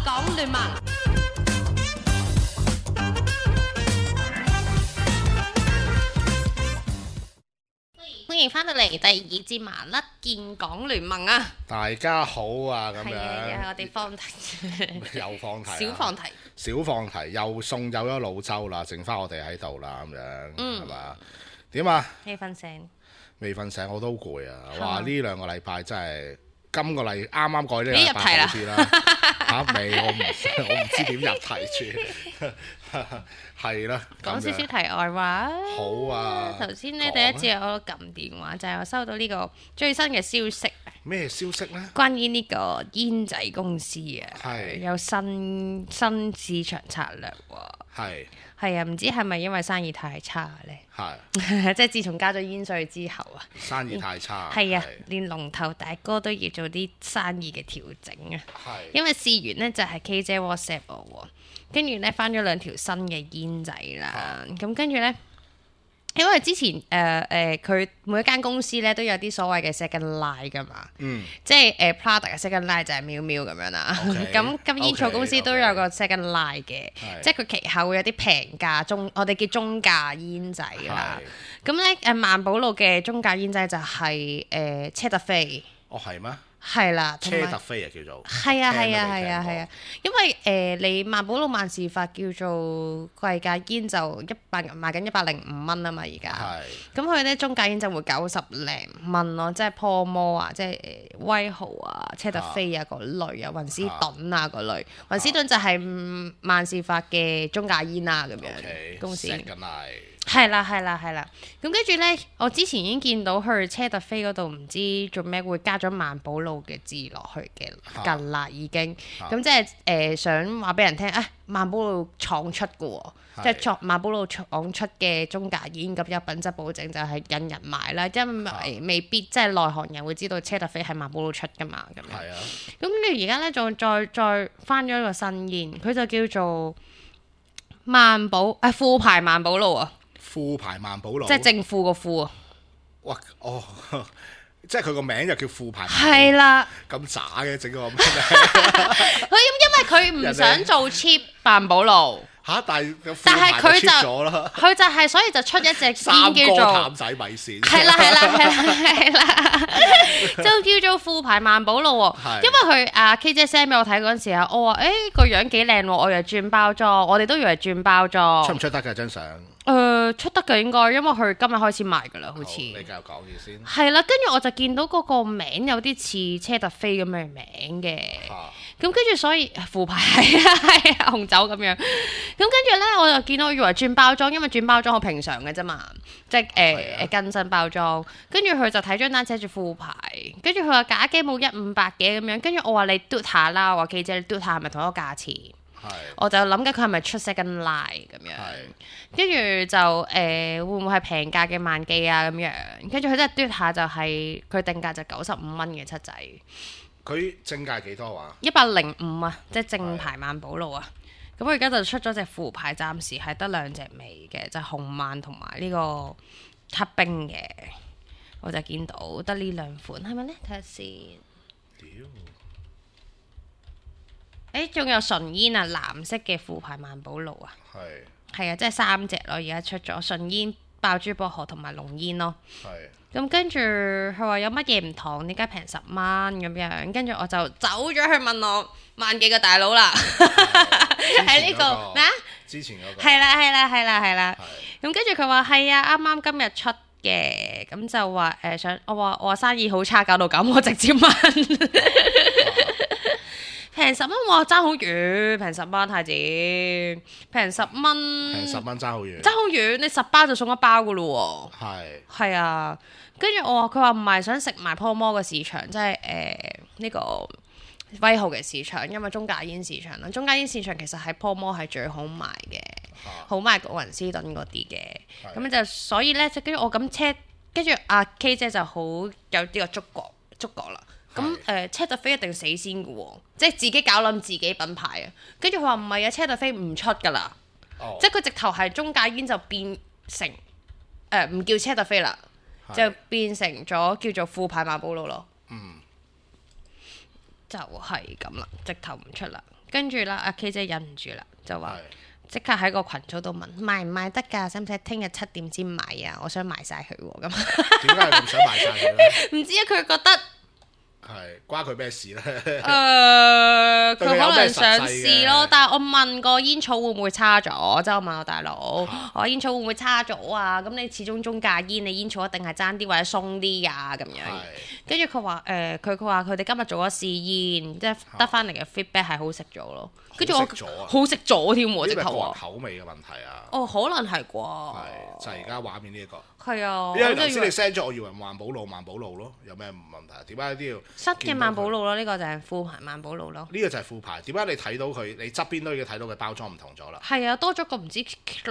港聯盟。歡迎翻到嚟第二節麻甩建港聯盟啊！ 大家好啊，咁係啊，又係樣我哋放題， 又放題啊， 小放題， 小放題又送走咗老周啦，剩翻我哋喺度啦，咁樣係嘛？點啊？ 未瞓醒， 未瞓醒我都攰啊！ 係哇！呢兩個禮拜真係〜今個禮啱啱過呢個禮你入題啦拜好啲啦，嚇未？我唔知點入題住，係啦。 講少少題外話。 好啊。 頭先呢，第一次我撳電話就係我收到呢個最新嘅消息， 咩消息呢？ 關於呢個煙仔公司啊， 係有新市場策略喎。係啊，唔知係咪因為生意太差呢？ 係即係自從加咗煙稅之後啊， 生意太差。 係啊，連龍頭大哥都要做啲生意嘅調整啊。 係。 因為事緣呢，就係 K 姐 WhatsApp 我喎，跟住呢，翻咗2條新嘅煙仔啦。咁跟住呢，因為之前佢每一間公司咧都有啲所謂嘅 second line 噶嘛，即係Prada 嘅 second line 就係喵喵咁樣啦。咁煙草公司都有個 second line 嘅，即係佢旗下會有啲平價我哋叫中價煙仔啦。咁咧萬寶路嘅中價煙仔就係車特菲。 哦，係咩？ 係啦， 車特菲啊叫做。 係啊，因為你萬寶路萬事發叫做貴價煙就賣緊105蚊啊嘛，而家。咁佢咧中價煙就會90零蚊咯，即係破摩啊，即係威豪啊、車特菲啊嗰類啊、雲斯頓啊嗰類。雲斯頓就係萬事發嘅中價煙啊咁樣公司。係啦，咁跟住呢，我之前已經見到去車特菲嗰度唔知做咩會加咗萬寶路嘅字落去嘅近啦已經，咁即係想話俾人聽，萬寶路廠出嘅喎，即係萬寶路廠出嘅中價煙，咁有品質保證就係引人買啦，因為未必即係內行人會知道車特菲係萬寶路出㗎嘛，咁樣。係啊。咁跟住而家呢，再翻咗一個新煙，佢就叫做副牌萬寶路啊。 副牌萬寶路， 即係正副個副啊！ 哇，即係佢個名就叫副牌。 係啦， 咁渣嘅整個名。 佢因為佢唔想做 cheap 萬寶路嚇，但係佢就係所以就出一隻煙叫做淡仔米線。 係啦，就叫做副牌萬寶路喎。因為佢K 姐 send 俾我睇嗰陣時啊，我話個樣幾靚喎，我以為轉包裝，我哋都以為轉包裝。 出唔出得㗎張相？ 出得嘅應該，因為佢今日開始賣㗎啦，好似。 你繼續講住先。 係啦，跟住我就見到嗰個名有啲似車特菲咁嘅名嘅，咁跟住所以副牌係紅酒咁樣，咁跟住呢，我就見到，我以為轉包裝，因為轉包裝好平常嘅啫嘛，即係更新包裝，跟住佢就睇張單寫住副牌，跟住佢話假機冇1500嘅咁樣，跟住我話你嘟下啦，我話記者你嘟下係咪同一個價錢？我就諗緊佢係咪出 second line 咁樣，跟住就會唔會係平價嘅萬記啊咁樣，跟住佢真係嘟下就係佢定價就95蚊嘅七仔。 佢正價幾多話 ？105啊，即係正牌萬寶路啊。咁佢而家就出咗隻副牌，暫時係得2隻味嘅，就係紅曼同埋呢個黑冰嘅。我就見到得呢2款，係咪呢？睇下先。仲有純煙啊，藍色嘅副牌萬寶路啊，係啊，即係3隻咯，而家出咗純煙、爆珠薄荷同埋濃煙咯。咁跟住佢話有乜嘢唔同？點解平10蚊咁樣？跟住我就走咗去問我萬記嘅大佬啦，喺呢個咩啊？ 之前嗰個係啦。咁跟住佢話係啊，啱啱今日出嘅，咁就話想我話生意好差，搞到咁，我直接問。平10蚊喎，爭好遠，平10蚊太子，平10蚊爭好遠， 你10包就送1包噶咯喎。係啊，跟住佢話唔係想食埋破摩嘅市場，即係呢個威豪嘅市場，因為中價煙市場啦，中價煙市場其實喺破摩係最好賣嘅，好賣過雲斯頓嗰啲嘅，咁就所以咧，跟住我咁跟住K 姐就好有呢個觸覺啦。咁車特菲一定死先嘅喎，即係自己搞冧自己品牌啊！跟住佢話唔係啊，車特菲唔出㗎啦，即係佢直頭係中價煙就變成唔叫車特菲啦，就變成咗叫做副牌萬寶路咯。就係咁啦，直頭唔出啦。 跟住啦，阿 K 姐忍唔住啦，就話即刻喺個群組度問賣唔賣得㗎？使唔使聽日7點先買啊？我想賣晒佢喎咁。 點解你唔想賣晒佢咧？ 唔知啊，佢覺得。 係關佢咩事咧？ 佢可能想試咯，但係我問過煙草會唔會差咗，即係我問我大佬，我話煙草會唔會差咗啊？咁你始終中價煙，你煙草一定係爭啲或者鬆啲㗎咁樣。跟住佢話佢話佢哋今日做咗試煙，即係得翻嚟嘅 feedback 係好食咗咯。跟住我好食咗添喎，直頭口味嘅問題啊！ 哦，可能係啩？ 係就係而家畫面呢一個。 係啊， 因為頭先你 send 咗，我以為萬寶路咯，有咩問題？點解都要新嘅萬寶路咯？呢個就係副牌萬寶路咯。 呢個就係副牌。點解你睇到佢？你側邊都已經睇到佢包裝唔同咗啦。 係啊，多咗個唔知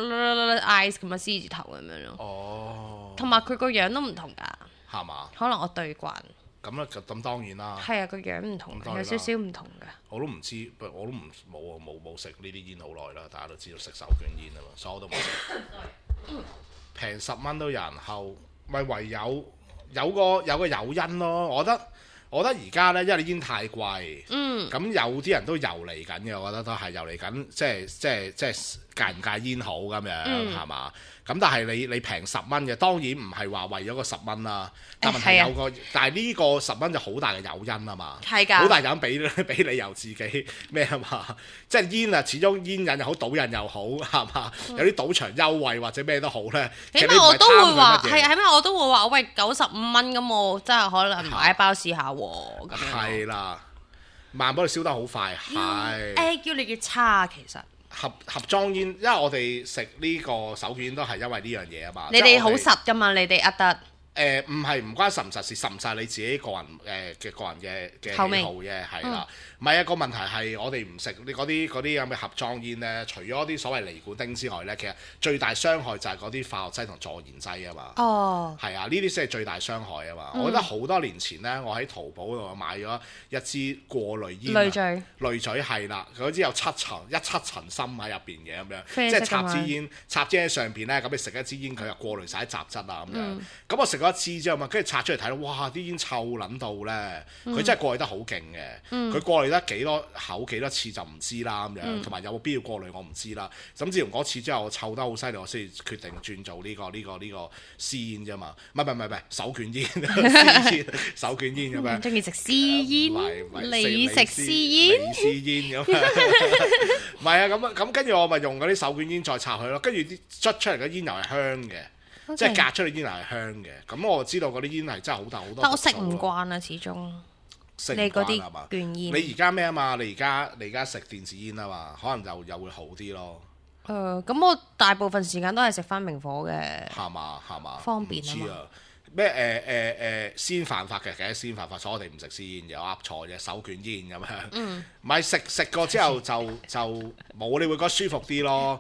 eyes 咁嘅獅字頭咁樣咯。 哦。同埋佢個樣都唔同㗎。 係嘛？ 可能我對慣。 咁當然啦。 係啊，個樣唔同，有少少唔同㗎。 我都唔知，我都冇食呢啲煙好耐啦。大家都知道食手捲煙啊嘛，所以我都冇食。平10蚊都有人睺，咪唯有個誘因咯。我覺得而家呢，因為啲煙太貴，咁有啲人都遊嚟緊嘅。我覺得都係遊嚟緊，即係戒唔戒煙好咁樣係嘛？咁但係你平10蚊嘅，當然唔係話為咗個10蚊啦。但問題但係呢個10蚊就好大嘅誘因啊嘛，好大誘因俾你由自己咩啊嘛？即係煙啊，始終煙癮又好，賭癮又好係嘛？有啲賭場優惠或者咩都好咧。 起碼我都會話係啊，起碼我都會話喂95蚊咁，我真係可能買一包試下喎。 係啦，萬寶路燒得好快，係叫你越差其實。 盒裝煙，因為我哋食呢個手捲煙都係因為呢樣嘢啊嘛。 你哋好實㗎嘛？你哋噏得。 唔關實唔實事，實唔實你自己個人嘅喜好啫，係啦。唔係啊，個問題係我哋唔食你嗰啲咁嘅盒裝煙呢，除咗啲所謂尼古丁之外呢，其實最大傷害就係嗰啲化學劑同助燃劑啊嘛。哦。係啊，呢啲先係最大傷害啊嘛。我覺得好多年前呢，我喺淘寶度買咗一支過濾煙。濾嘴係啦，嗰支有7層芯喺入邊嘅咁樣，即係插支煙喺上邊呢，咁你食一支煙佢又過濾晒啲雜質啊咁樣。咁我食咗一支之後嘛，跟住拆出嚟睇到，哇！啲煙臭撚到呢，佢真係過濾得好勁嘅。佢過濾得幾多口幾多次就唔知啦咁樣，同埋有冇必要過濾我唔知啦。咁自從嗰次之後，我臭得好犀利，我先決定轉做呢個私煙啫嘛。唔係手捲煙，手捲煙咁樣。 中意食私煙？你食私煙？ 私煙咁。唔係啊，咁跟住我咪用嗰啲手捲煙再插佢咯，跟住啲捽出嚟嘅煙油係香嘅。Okay. 即係隔出嚟煙係香嘅，咁我知道嗰啲煙係真係好大好多。但我食唔慣啊，始終。你嗰啲捲煙。你而家咩啊嘛？你而家食電子煙啊嘛，可能又會好啲咯。 咁我大部分時間都係食翻明火嘅。係嘛？方便啊嘛。 咩先犯法嘅，其實先犯法，所以我哋唔食私煙，有噏錯嘅手捲煙咁樣。唔係食過之後就冇，你會覺得舒服啲咯。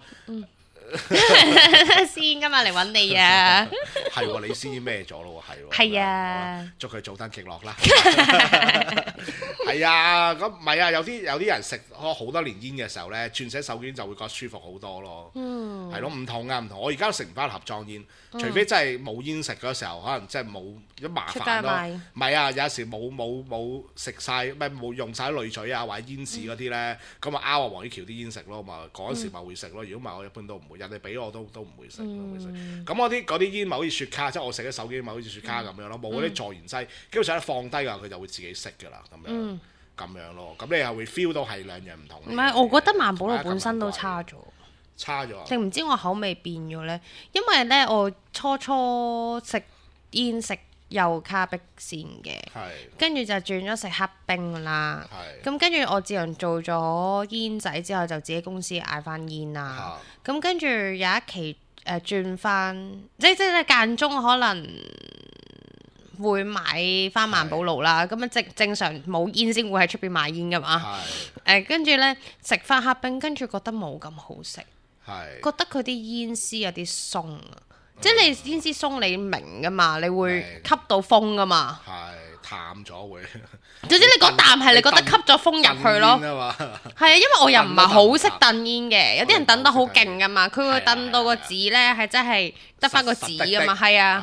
先今日嚟揾你啊！ 係喎，你先咩咗咯？係喎。 係啊， 祝佢早登極樂啦！係啊，咁唔係啊，有啲人食好多年煙嘅時候咧，轉寫手捲就會覺得舒服好多咯。係咯，唔同。我而家都食唔翻盒裝煙，除非真係冇煙食嗰時候，可能真係冇咁麻煩咯。唔係啊，有時冇食晒，冇用晒濾嘴啊或者煙紙嗰啲咧，咁啊拗黃依橋啲煙食咯嘛。嗰時咪會食咯，如果唔係我一般都唔會。人哋俾我都唔會食，咁我嗰啲煙咪好似雪茄，即係我食嘅手機咪好似雪茄咁樣咯，冇嗰啲助燃劑，基本上一放低㗎，佢就會自己熄㗎啦，咁樣咯。咁你又會 feel 到係兩樣唔同。唔係， 我覺得萬寶路本身都差咗。 差咗。定唔知我口味變咗呢？因為呢，我初食煙食有卡碧先嘅，跟住就轉咗食黑冰啦。咁跟住我自從做咗煙仔之後，就自己公司嗌翻煙啦。咁跟住有一期轉翻，即係間中可能會買翻萬寶路啦。咁樣正常冇煙先會喺出邊買煙噶嘛。跟住呢，食翻黑冰，跟住覺得冇咁好食，覺得佢啲煙絲有啲鬆啊。即係你煙絲鬆，你明噶嘛？你會吸到風噶嘛？係淡咗會。 總之你嗰啖係你覺得吸咗風入去咯。係啊，因為我又唔係好識燉煙嘅，有啲人燉得好勁噶嘛，佢會燉到個紙咧係真係得翻個紙噶嘛，係啊，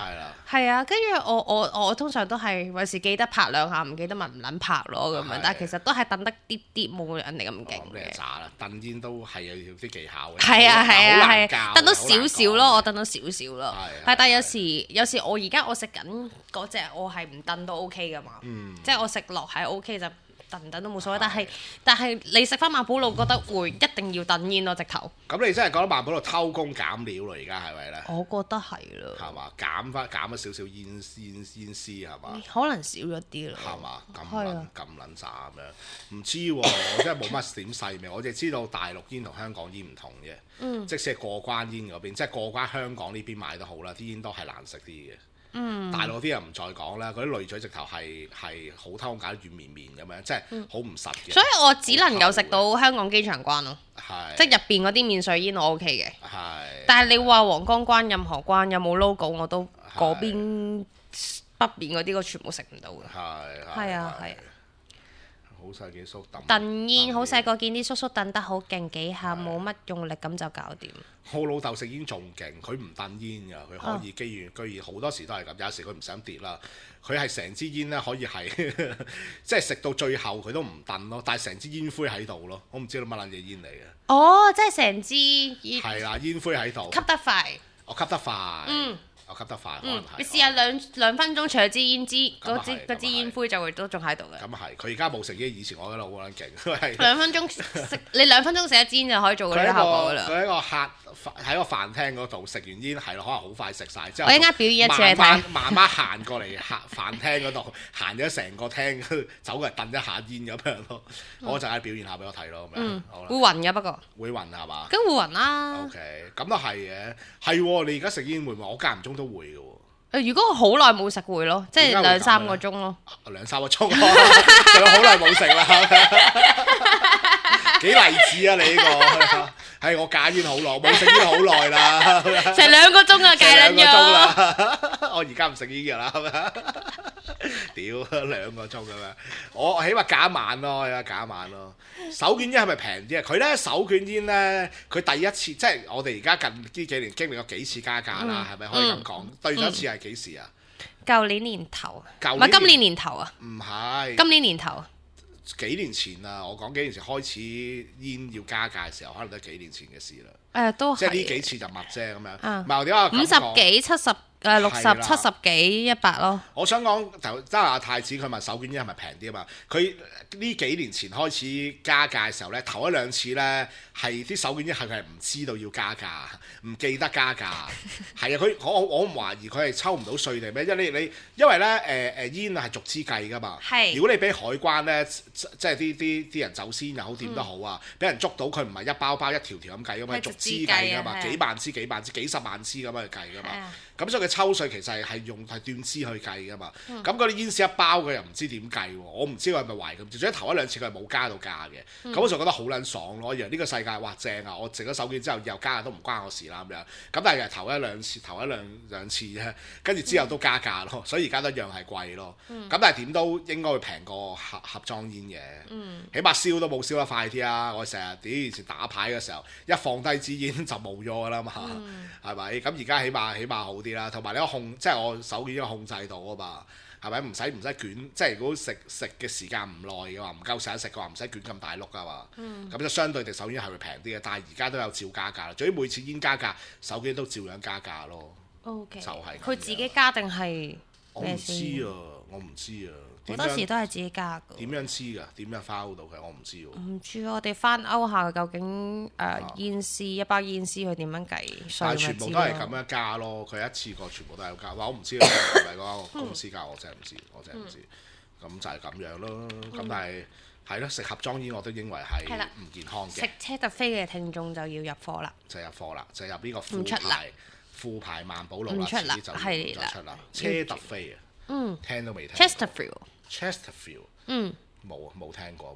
係啊，跟住我通常都係有時記得拍兩下，唔記得咪唔撚拍咯咁樣，但係其實都係等得啲啲，冇人哋咁勁嘅。 你係渣啦，燉煙都係有啲技巧嘅。 係啊係啊係，燉到少少少咯，我燉到少少咯。 係， 但係有時我而家我食緊嗰隻，我係唔燉都 OK 噶嘛。即係我食落係 OK 就。燉唔燉都冇所謂，但係你食翻萬寶路覺得會一定要燉煙咯，直頭。 咁你真係覺得萬寶路偷工減料咯？而家係咪咧？ 我覺得係咯。 係嘛？減咗少少煙絲係嘛？ 可能少咗啲咯。 係嘛？咁撚渣咁樣，唔知喎，我真係冇乜點細味，我淨係知道大陸煙同香港煙唔同啫。即使係過關煙嗰邊，即係過關香港呢邊買得好啦，啲煙都係難食啲嘅。大陸啲人唔再講啦，嗰啲濾嘴直頭係好偷搞軟綿綿咁樣，即係好唔實嘅。 所以我只能夠食到香港機場關咯，即係入邊嗰啲免稅煙我 OK 嘅。但係你話皇崗關任何關有冇 logo 我都嗰邊北邊嗰啲我全部食唔到嘅。係啊。 好細幾叔燉煙，好細個見啲叔叔燉得好勁，幾下冇乜用力咁就搞掂。 我老豆食煙仲勁，佢唔燉煙㗎，佢可以居然好多時都係咁，有時佢唔想跌啦，佢係成支煙咧可以係即係食到最後佢都唔燉咯，但係成支煙灰喺度咯，我唔知道乜撚嘢煙嚟嘅。 哦，即係成支煙。 係啦，煙灰喺度。 吸得快。 我吸得快。我吸得快，可能係。 你試下兩分鐘除咗支煙嗰支煙灰就會都仲喺度嘅。 咁係，佢而家冇食煙，以前我覺得好撚勁。 兩分鐘食，你2分鐘食一支煙就可以做嗰啲效果㗎啦。 佢喺個飯廳嗰度食完煙係咯，可能好快食晒。之後我一陣間表演一次你睇。 慢慢行過嚟飯廳嗰度，行咗成個廳，走過嚟燉一下煙咁樣咯。我就係表現下俾我睇咯，咁樣。好啦。 會暈嘅不過。 會暈係嘛？ 梗會暈啦。 OK，咁都係嘅，係喎。你而家食煙會唔會？我間唔中都會嘅喎。 如果我好耐冇食會咯，即係2-3個鐘咯。 2-3個鐘，仲有好耐冇食啦。幾勵志啊！你呢個係我戒煙好耐，冇食煙好耐啦。 成2個鐘啊，戒撚咗。我而家唔食煙㗎啦。屌，2個鐘咁樣，我起碼戒一晚咯，戒一晚咯。手捲煙係咪平啲啊？佢咧手捲煙咧，佢第一次即係我哋而家近呢幾年經歷過幾次加價啦，係咪可以咁講？對上一次係幾時啊？ 舊年年頭，唔係今年年頭啊？ 唔係。 今年年頭。 幾年前啊，我講幾年前開始煙要加價嘅時候，可能都係幾年前嘅事啦。 都係。 即係呢幾次就密啫咁樣。唔係我點解 50幾、70、60、70幾、100咯。 我想講即係阿太子佢問手捲煙係咪平啲啊嘛？佢呢幾年前開始加價嘅時候咧，頭一兩次咧係啲手捲煙係佢係唔知道要加價，唔記得加價。係啊，我唔懷疑佢係抽唔到稅定咩？因為咧煙係逐支計㗎嘛。係。如果你俾海關咧，即係啲人走私又好點都好啊，俾人捉到佢唔係一包包一條條咁計㗎嘛，逐支計㗎嘛，幾萬支、幾十萬支咁樣去計㗎嘛。咁所以佢抽稅其實係用斷支去計㗎嘛。咁嗰啲煙絲一包佢又唔知點計喎，我唔知佢係咪懷咁。最咗頭一兩次佢係冇加到價嘅，咁我就覺得好撚爽咯。以為呢個世界哇正啊！我食咗手捲之後又加價都唔關我事啦咁樣。咁但係頭一兩次啫，跟住之後都加價咯，所以而家都一樣係貴咯。咁但係點都應該會平過盒裝煙嘅，起碼燒都冇燒得快啲啊！我成日以前打牌嘅時候，一放低支煙就冇咗㗎啦嘛，係咪？咁而家起碼好啲啦，同埋你即係我手捲控制到啊嘛。係咪唔使捲？即係如果食嘅時間唔耐嘅話，唔夠成日食嘅話，唔使捲咁大碌㗎嘛。咁就相對地手煙係會平啲嘅，但係而家都有照加價啦。至於每次煙加價，手煙都照樣加價咯。 OK， 就係佢自己加定係咩先？ 我唔知啊。 好多時都係自己加㗎。 點樣知㗎？點樣 follow 到佢？我唔知喎。 唔知我哋翻歐下究竟煙絲一包煙絲佢點樣計？ 但係全部都係咁樣加咯，佢一次過全部都係咁加。我唔知係咪嗰個公司加，我真係唔知，咁就係咁樣咯。咁但係係咯，食盒裝煙我都認為係唔健康嘅。 食車特飛嘅聽眾就要入貨啦。 就入呢個副牌萬寶路啦， 遲啲就出啦。車特飛啊！聽都未聽。Chesterfield， 冇聽過。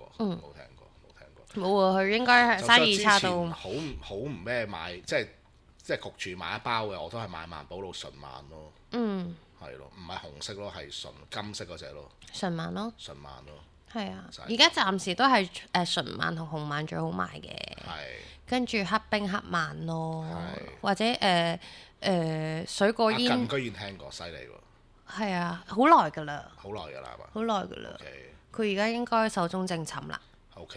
冇啊，佢應該係生意差到。 好唔咩買，即係焗住買一包嘅，我都係買萬寶路純萬咯。係咯，唔係紅色咯，係純金色嗰隻咯。 純萬咯。 係啊，而家暫時都係純曼同紅曼最好賣嘅，跟住黑冰黑曼咯，或者水果煙。 居然聽過，犀利喎！ 係啊，好耐㗎啦， 好耐㗎啦，係嘛？ 好耐㗎啦。佢而家應該壽終正寢啦。 OK，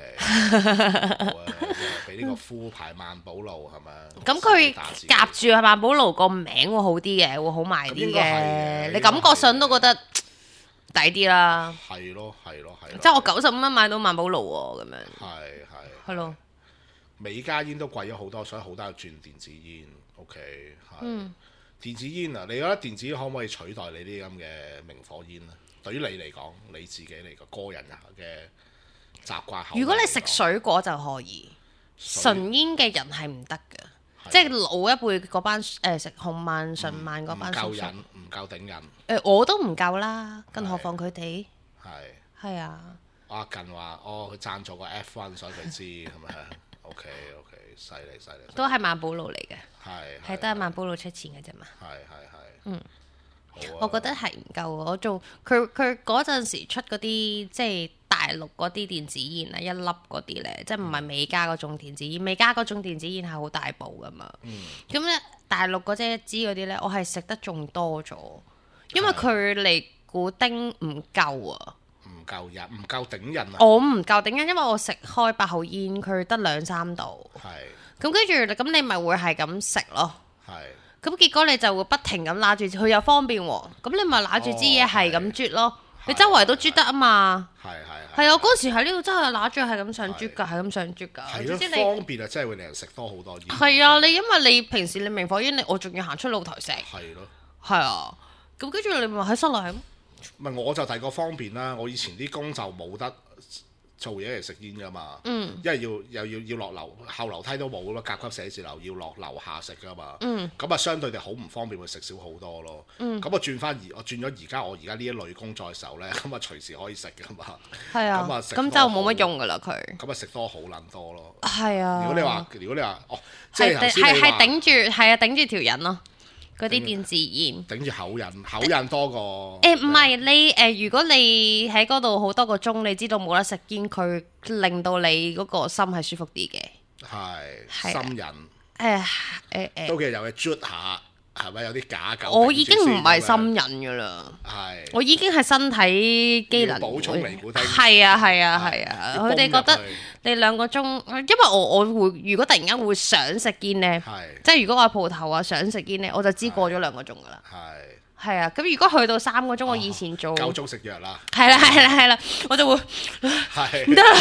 俾呢個副牌萬寶路係咪？ 咁佢夾住係萬寶路個名會好啲嘅，會好賣啲嘅。你感覺上都覺得抵啲啦。係咯。即係我95蚊買到萬寶路喎，咁樣。係咯。 美加煙都貴咗好多，所以好多人轉電子煙。OK， 係。電子煙啊，你覺得電子煙可唔可以取代你啲咁嘅明火煙咧？對於你嚟講，你自己嚟講，個人嘅習慣。 如果你食水果就可以，純煙嘅人係唔得嘅，即係老一輩嗰班食紅曼、純曼嗰班叔叔唔夠頂癮。 我都唔夠啦，更何況佢哋。係啊。 阿近話：佢贊助個 F1，所以佢知係咪？OK，犀利。 都係萬寶路嚟嘅，係都係萬寶路出錢嘅啫嘛。 係。 我覺得係唔夠。我做佢嗰陣時出嗰啲即係大陸嗰啲電子煙啊，一粒嗰啲咧，即係唔係美加嗰種電子煙。美加嗰種電子煙係好大部噶嘛。咁咧大陸嗰隻一支嗰啲咧，我係食得仲多咗，因為佢尼古丁唔夠啊。 唔夠頂癮啊！ 我唔夠頂癮，因為我食開8號煙，佢得2-3度。咁跟住咁你咪會係咁食咯。咁結果你就會不停咁揦住，佢又方便喎。咁你咪揦住支嘢係咁啜咯。你周圍都啜得啊嘛。係啊，嗰時喺呢度真係揦住係咁上啜㗎，係咁上啜㗎。 係咯，方便啊，真係會令人食多好多煙。 係啊，因為你平時你明火煙，我仲要行出露台食。 係咯。係啊。咁跟住你咪喺室內係。 唔係我就第個方便啦，我以前啲工就冇得做嘢嚟食煙噶嘛，因為要落樓後樓梯都冇咯，甲級寫字樓要落樓下食噶嘛，咁啊相對地好唔方便，會食少好多咯。咁我轉咗而家我而家呢一類工作嘅時候咧，咁啊隨時可以食噶嘛。係啊，咁就冇乜用噶啦佢。 咁啊食多好撚多咯。 係啊。 如果你話即係頂住條癮咯。嗰啲電子煙頂住口癮多過唔係你如果你喺嗰度好多個鐘，你知道冇得食煙，佢令到你嗰個心係舒服啲嘅。 係心癮都其實有嘢啜下，係咪有啲假狗？ 我已經唔係心癮㗎啦，我已經係身體機能補充尼古丁。 係啊，佢哋覺得你2個鐘，因為我會如果突然間會想食煙咧，即係如果我喺鋪頭啊想食煙咧，我就知過咗2個鐘㗎啦。係啊，咁如果去到3個鐘，我以前做夠鐘食藥啦。 係啦，我就會唔得啦。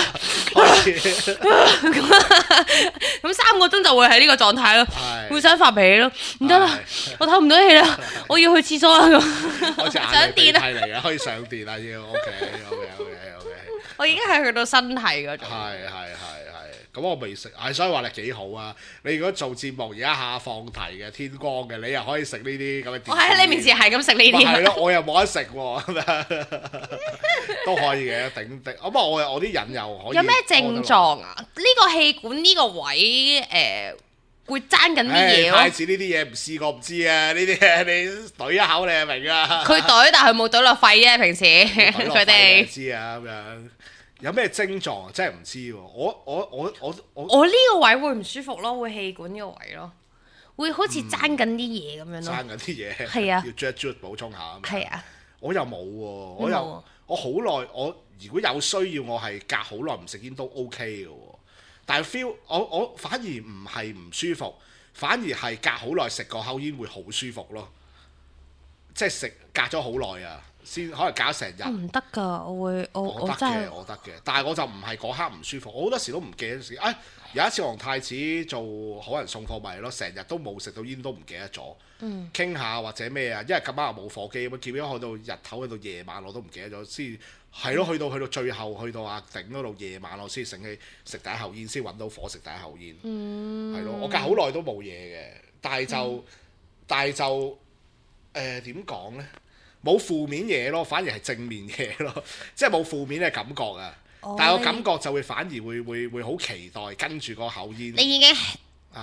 咁3個鐘就會喺呢個狀態咯，會想發脾氣咯，唔得啦，我唞唔到氣啦，我要去廁所啦咁。 上電啊！嚟嘅可以上電啦要 OK。 我已經係去到身體嗰種。 係。咁我未食，所以話你幾好啊！你如果做節目而家下放題嘅天光嘅，你又可以食呢啲咁嘅。 我喺你面前係咁食呢啲。 係咯，我又冇得食喎，都可以嘅頂。咁我啲人又可以。 有咩症狀啊？呢個氣管呢個位會爭緊啲嘢咯。 太子呢啲嘢唔試過唔知啊！呢啲嘢你懟一口你就明啊。 佢懟，但係佢冇懟落肺啫。平時佢哋知啊咁樣。有咩症狀啊？真係唔知喎！ 我呢個位會唔舒服咯，會氣管呢個位咯，會好似爭緊啲嘢咁樣咯。 爭緊啲嘢。 係啊。 要啜補充下。 係啊。 我又冇喎，我好耐，我如果有需要，我係隔好耐唔食煙都 OK 嘅喎。但係 feel 我反而唔係唔舒服，反而係隔好耐食個口煙會好舒服咯。即係食隔咗好耐啊！先可能搞成日， 唔得㗎，我真係我得嘅，但係我就唔係嗰刻唔舒服，我好多時都唔記得食。有一次我同太子做好人送貨咪咯，成日都冇食到煙都唔記得咗。傾下或者咩啊，因為咁啱又冇火機咁，結咗去到日頭去到夜晚我都唔記得咗，先係咯，去到最後去到阿頂嗰度夜晚我先醒起食第一口煙，先揾到火食第一口煙。係咯，我隔好耐都冇嘢嘅，但係就點講呢？冇負面嘢咯，反而係正面嘢咯，即係冇負面嘅感覺啊！但係個感覺就會反而會好期待跟住個口煙。 你已經係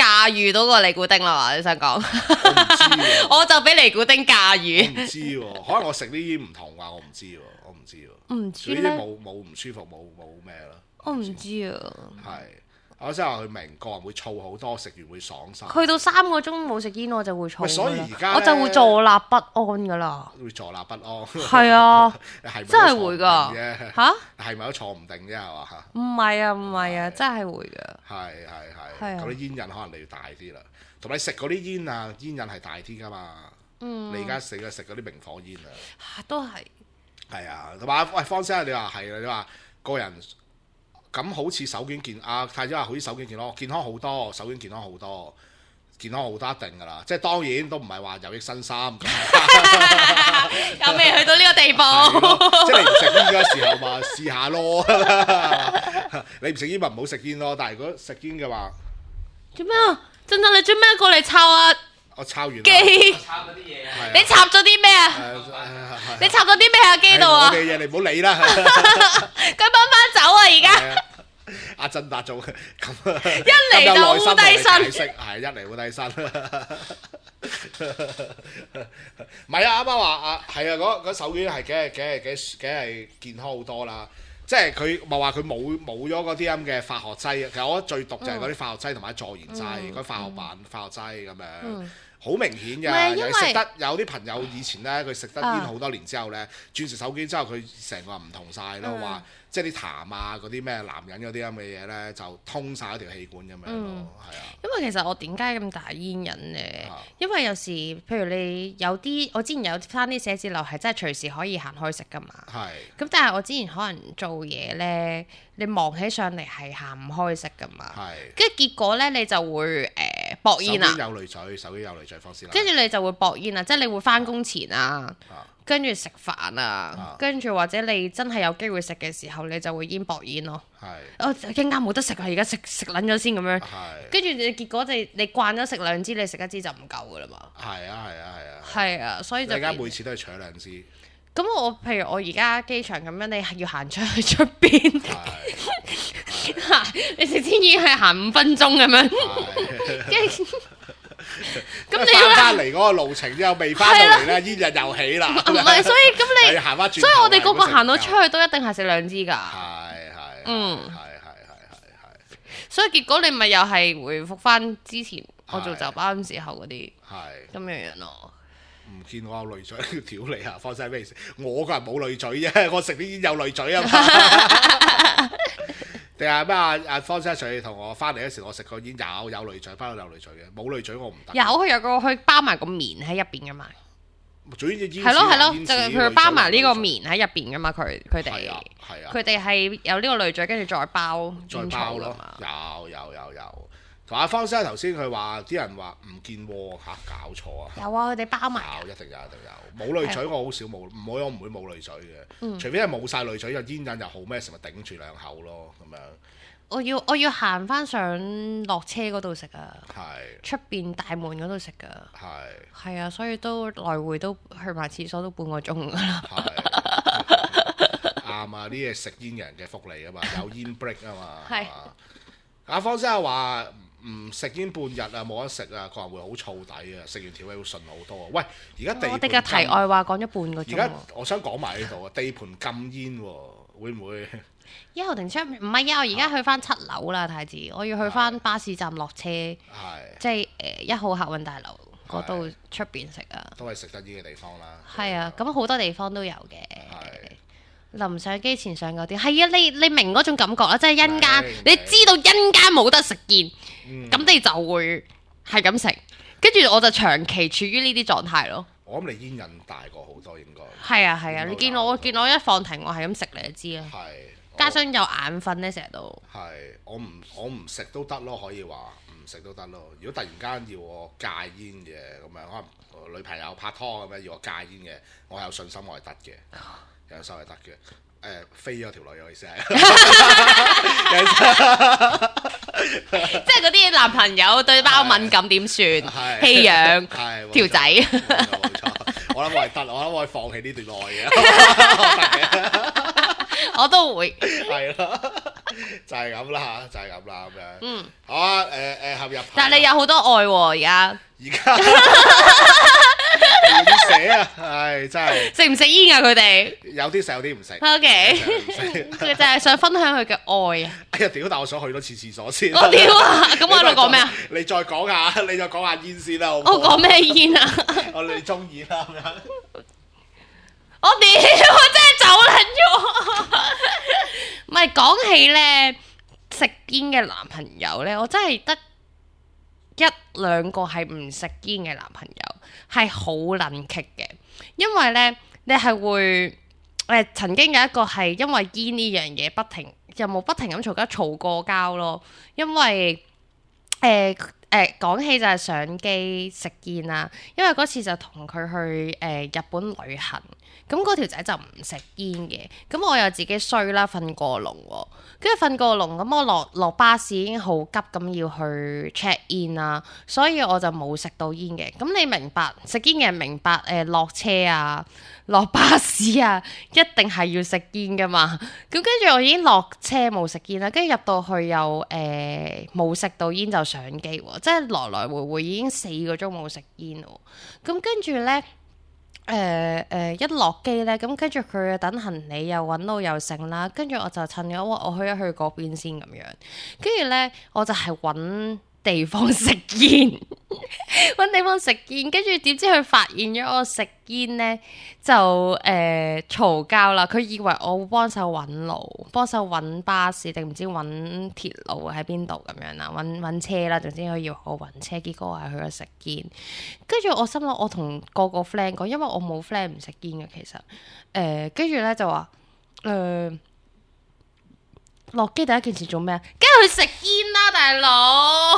駕馭到個尼古丁啦嘛？你想講？ 我唔知喎， 我就俾尼古丁駕馭。 我唔知喎，可能我食啲煙唔同啊，我唔知喎，我唔知喎。 唔知咧， 冇唔舒服，冇咩啦。 我唔知啊。 係。我先話佢明個人會燥好多，食完會爽晒。 去到3個鐘冇食煙我就會燥。 所以而家我就會坐立不安噶啦。 會坐立不安。 係啊， 係真係會㗎。嚇？ 係咪都坐唔定啫？係嘛？ 唔係啊，唔係啊，真係會㗎。 係。咁啲煙癮可能你要大啲啦，同埋你食嗰啲煙啊，煙癮係大啲㗎嘛。你而家食嗰啲明火煙啊。 都係。 係啊，同埋喂方生，你話係啊？你話個人。咁好似手卷太子話好似手卷健康好多，手卷健康好多，健康好多一定㗎啦。即係當然都唔係話有益身心， 又未去到呢個地步。 即係你唔食煙嘅時候嘛，試下咯。你唔食煙咪唔好食煙咯。但係如果食煙嘅話， 做咩啊？真真你做咩過嚟抄啊？ 我抄完機， 插嗰啲嘢啊！ 你插咗啲咩啊？你插咗啲咩啊？機度啊？ 我嘅嘢你唔好理啦。 佢奔翻走啊！而家阿振達做咁一嚟就好低身， 係一嚟好低身。唔係啊，啱啱話係啊，嗰手卷係幾係健康好多啦。即係佢咪話佢冇咗嗰啲咁嘅化學劑，其實我覺得最毒就係嗰啲化學劑同埋助燃劑，嗰啲化學劑咁樣，好明顯㗎。又食得有啲朋友以前呢，佢食得煙好多年之後呢，轉食手卷之後，佢成個人唔同晒咯，話即係啲痰啊嗰啲咩男人嗰啲咁嘅嘢呢，就通晒一條氣管咁樣咯，係啊。 因為其實我點解咁大煙癮呢？因為有時譬如你有啲，我之前有翻啲寫字樓係真係隨時可以行開食㗎嘛。係。咁但係我之前可能做嘢呢，你忙起上嚟係行唔開食㗎嘛。係。跟住結果呢，你就會搏煙啊。 手機有濾嘴，放肆啦。 跟住你就會搏煙啊，即係你會翻工前啊。跟住食飯啊，跟住或者你真係有機會食嘅時候，你就會搏煙咯。係，我一間冇得食啊，而家食撚咗先咁樣。係，跟住你結果你慣咗食2支，你食1支就唔夠噶啦嘛。係啊。係啊，所以就而家每次都係搶2支。 咁譬如我而家機場咁樣，你係要行出去出邊，你食支煙係行5分鐘咁樣。跟住。 咁你翻嚟嗰個路程之後未翻到嚟咧，煙癮又起啦。 唔係，所以咁你行翻轉， 所以我哋個個行到出去都一定係食2支㗎。係。所以結果你咪又係回復翻之前我做酒吧嗰時候嗰啲咁樣咯。 唔見我有濾嘴，屌你啊！放曬咩意思？我個人冇濾嘴啫，我食啲煙有濾嘴啊嘛。定係咩啊？方生上同我翻嚟嗰時，我食個煙有濾嘴，翻到有濾嘴嘅，冇濾嘴我唔得。 有個佢包埋個棉喺入邊噶嘛。 總之煙係咯，就佢包埋呢個棉喺入邊噶嘛。佢哋係啊， 佢哋係有呢個濾嘴，跟住再包咯。有。同阿方生頭先佢話啲人話唔見喎嚇，搞錯啊！ 有啊，佢哋包埋。 一定有。冇濾嘴我好少冇，我唔會冇濾嘴嘅。除非係冇晒濾嘴，又煙癮又好咩，成日頂住2口咯咁樣。 我要行翻上落車嗰度食啊！ 係。出邊大門嗰度食㗎。 係。 係啊，所以都來回都去埋廁所都半個鐘㗎啦。 啱啊！呢啲係食煙嘅人嘅福利啊嘛，有煙 break 啊嘛。 係。 阿方生話唔食煙半日啊，冇得食啊，個人會好燥底啊，食完條氣會順好多啊。喂，而家我哋嘅題外話講咗半個鐘。 而家我想講埋呢度啊，地盤禁煙喎，會唔會 ？1號停車唔係啊！我而家去翻7樓啦，太子，我要去翻巴士站落車，即係1號客運大樓嗰度出邊食啊。 都係食得煙嘅地方啦。 係啊，咁好多地方都有嘅。臨上機前上嗰啲，係啊，你明嗰種感覺啦，即係陰間，你知道陰間冇得食煙，咁你就會係咁食，跟住我就長期處於呢啲狀態咯。 我諗你煙癮大過好多應該。 係啊，你見我一放停，我係咁食你就知啦。係。加上有眼瞓咧，成日都。係， 我唔食都得咯，可以話唔食都得咯。如果突然間要我戒煙嘅咁樣，可能女朋友拍拖咁樣要我戒煙嘅，我有信心我係得嘅。有手係得嘅，飛咗條女嘅意思係， 即係嗰啲男朋友對包敏感點算？棄養條仔， 冇錯，我諗我係得，我諗我係放棄呢段愛嘅， 我都會， 係咯， 就係咁啦，就係咁啦咁樣。好啊，合入。 但係你有好多愛喎，而家。 要寫啊！唉，真係。 食唔食煙啊？佢哋有啲食，有啲唔食。 OK，佢就係想分享佢嘅愛啊！ 哎呀，屌！但我想去多次廁所先。 我屌啊！咁我喺度講咩啊？ 你再講下煙先啦。我講咩煙啊？ 你中意啦咁樣。 我屌！我真係走撚咗。唔係講起咧食煙嘅男朋友咧，我真係得一兩個係唔食煙嘅男朋友，係好撚棘嘅。因為咧，你係會曾經有一個係因為煙呢樣嘢不停咁嘈過交咯。因為講起就係相機食煙啦，因為嗰次就同佢去日本旅行，咁嗰條仔就唔食煙嘅，咁我又自己衰啦，瞓過籠喎，跟住瞓過籠，咁我落巴士已經好急咁要去 check in 啦，所以我就冇食到煙嘅。咁你明白食煙嘅人明白落車啊，落巴士啊，一定係要食煙噶嘛。咁跟住我已經落車冇食煙啦，跟住入到去又冇食到煙就上機喎，即係來來回回已經4個鐘冇食煙喎。咁跟住呢，一落機呢，咁跟住佢等行李又揾到又剩啦，跟住我就趁咗我去一去嗰邊先咁樣，跟住呢，我就係揾地方食煙，揾地方食煙，跟住點知佢發現咗我食煙呢，就嘈交啦。佢以為我會幫手揾路，幫手揾巴士定唔知揾鐵路喺邊度咁樣啦，揾車啦，總之佢要我揾車，結果我係去咗食煙。跟住我心諗，我同個 friend 講，因為我冇 friend 唔食煙嘅其實，跟住呢就話落機第一件事做咩啊？梗係去食煙啦，大佬！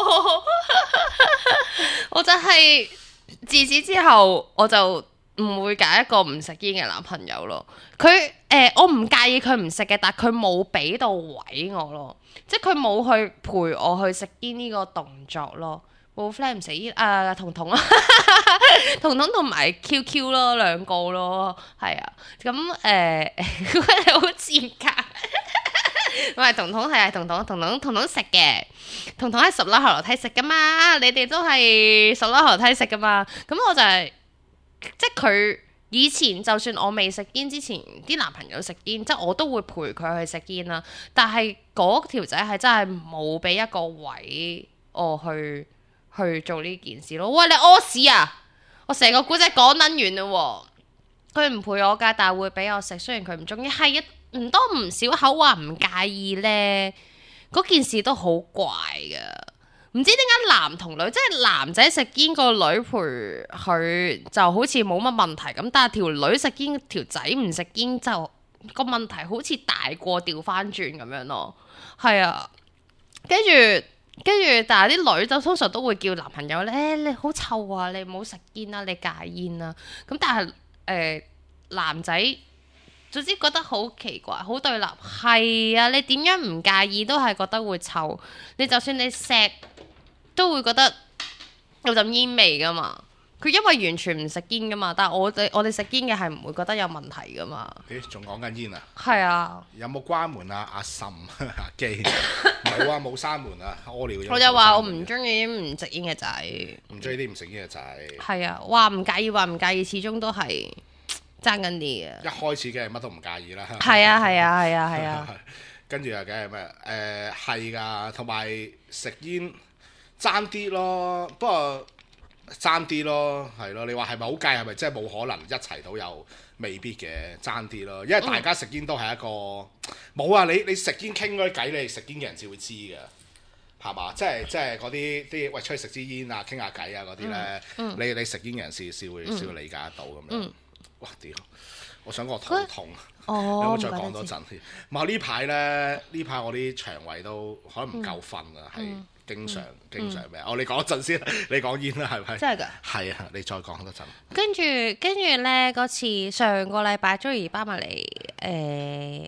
我就係自此之後，我就唔會揀一個唔食煙嘅男朋友咯。佢我唔介意佢唔食嘅，但係佢冇俾到位我咯，即係佢冇去陪我去食煙呢個動作咯。冇 friend 唔食煙啊，彤彤啊，彤彤同埋 QQ 咯，兩個咯，係啊，咁佢哋好賤格。唔係彤彤係彤彤食嘅，彤彤喺10樓後樓梯食噶嘛，你哋都係10樓後樓梯食噶嘛，咁我就係即係佢以前就算我未食煙之前，啲男朋友食煙，即係我都會陪佢去食煙啦。但係嗰條仔係真係冇俾一個位我去做呢件事咯。喂，你屙屎啊！我成個古仔講撚完啦，佢唔陪我㗎，但係會俾我食，雖然佢唔中意，係一唔多唔少口話唔介意呢，嗰件事都好怪噶，唔知點解男同女，即係男仔食煙個女陪佢就好似冇乜問題咁，但係條女食煙條仔唔食煙就個問題好似大過調翻轉咁樣咯，係啊，跟住，但係啲女就通常都會叫男朋友咧，你好臭啊，你唔好食煙啦，你戒煙啦，咁但係男仔。總之覺得好奇怪，好對立。係啊，你點樣唔介意都係覺得會臭。你就算你錫都會覺得有陣煙味噶嘛。佢因為完全唔食煙噶嘛，但係我哋食煙嘅係唔會覺得有問題噶嘛。咦？ 仲講緊煙啊？ 係啊。 有冇關門啊？阿嬸阿基冇啊，冇閂門啊，屙尿。 我就話我唔中意唔食煙嘅仔。 唔中意啲唔食煙嘅仔。係啊，話唔介意，始終都係。爭緊啲啊！ 一開始嘅乜都唔介意啦。 係啊。 跟住又梗係咩？係㗎，同埋食煙爭啲咯。不過爭啲咯，係咯。你話係咪好介？係咪即係冇可能一齊到又未必嘅爭啲咯？因為大家食煙都係一個冇啊！你食煙傾嗰啲偈，你食煙嘅人先會知㗎，係嘛？即係嗰啲喂出去食支煙啊，傾下偈啊嗰啲咧，你食煙嘅人先會理解得到咁樣。哇屌！我想講我肚痛，你可唔可以再講多陣先？唔係呢排我啲腸胃都可能唔夠瞓啊，係經常咩？你講一陣先，你講煙啦，係咪？ 真係㗎？ 係啊，你再講多陣。跟住咧，嗰次上個禮拜 Joey 巴咪嚟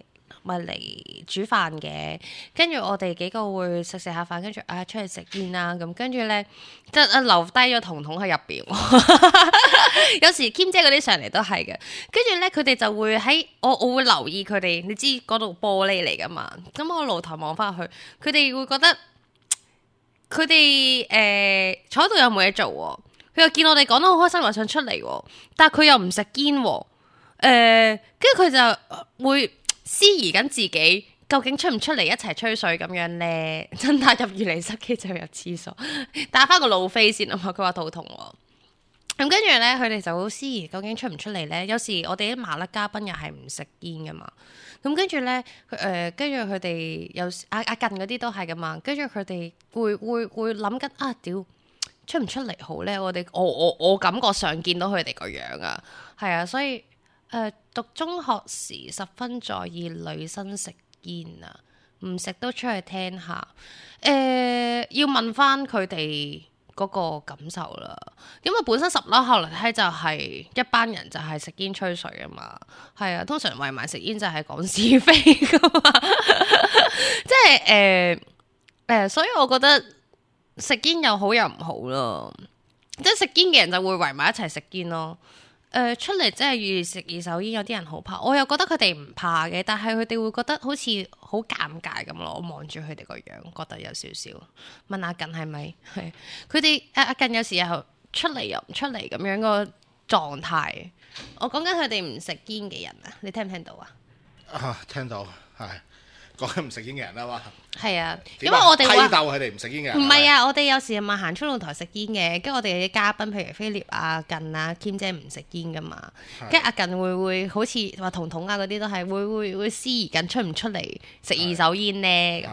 咪嚟煮飯嘅，跟住我哋幾個會食下飯，跟住出去食煙啦，咁跟住咧即係留低咗彤彤喺入邊。有時兼姐嗰啲上嚟都係嘅，跟住咧佢哋就會喺我會留意佢哋，你知嗰度玻璃嚟噶嘛？咁我露台望翻去，佢哋會覺得佢哋坐喺度又冇嘢做喎，佢又見我哋講得好開心，話想出嚟喎，但係佢又唔食煙喎，跟住佢就會思疑緊自己究竟出唔出嚟一齊吹水咁樣咧？真打入二離室機就入廁所，打翻個路飛先啊嘛！佢話肚痛喎。咁跟住咧，佢哋就好思疑，究竟出唔出嚟咧？有時我哋啲麻甩嘉賓又係唔食煙噶嘛。咁跟住咧，跟住佢哋有時阿近嗰啲都係噶嘛。跟住佢哋會諗緊啊，屌出唔出嚟好咧？我感覺上見到佢哋個樣啊，係啊，所以讀中學時十分在意女生食煙啊，唔食都出去聽下。要問翻佢哋嗰個感受啦，因為本身十樓後嚟睇就係一班人就係食煙吹水啊嘛，係啊，通常圍埋食煙就係講是非噶嘛，即係所以我覺得食煙又好又唔好咯，即係食煙嘅人就會圍埋一齊食煙咯。出嚟即係遇食二手煙，有啲人好怕，我又覺得佢哋唔怕嘅，但係佢哋會覺得好似好尷尬咁咯。我望住佢哋個樣，覺得有少少。問阿近係咪？係佢哋阿近有時候出嚟又唔出嚟咁樣個狀態。我講緊佢哋唔食煙嘅人啊，你聽唔聽到啊？ 啊，聽到係。講緊唔食煙嘅人啊嘛， 係啊，因為我哋批鬥佢哋唔食煙嘅人， 唔係啊，我哋有時咪行出露台食煙嘅，跟住我哋啲嘉賓，譬如菲臘啊、近啊、兼姐唔食煙噶嘛，跟住阿近會好似話彤彤啊嗰啲都係會思疑緊出唔出嚟食二手煙咧咁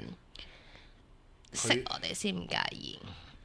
樣，食我哋先唔介意。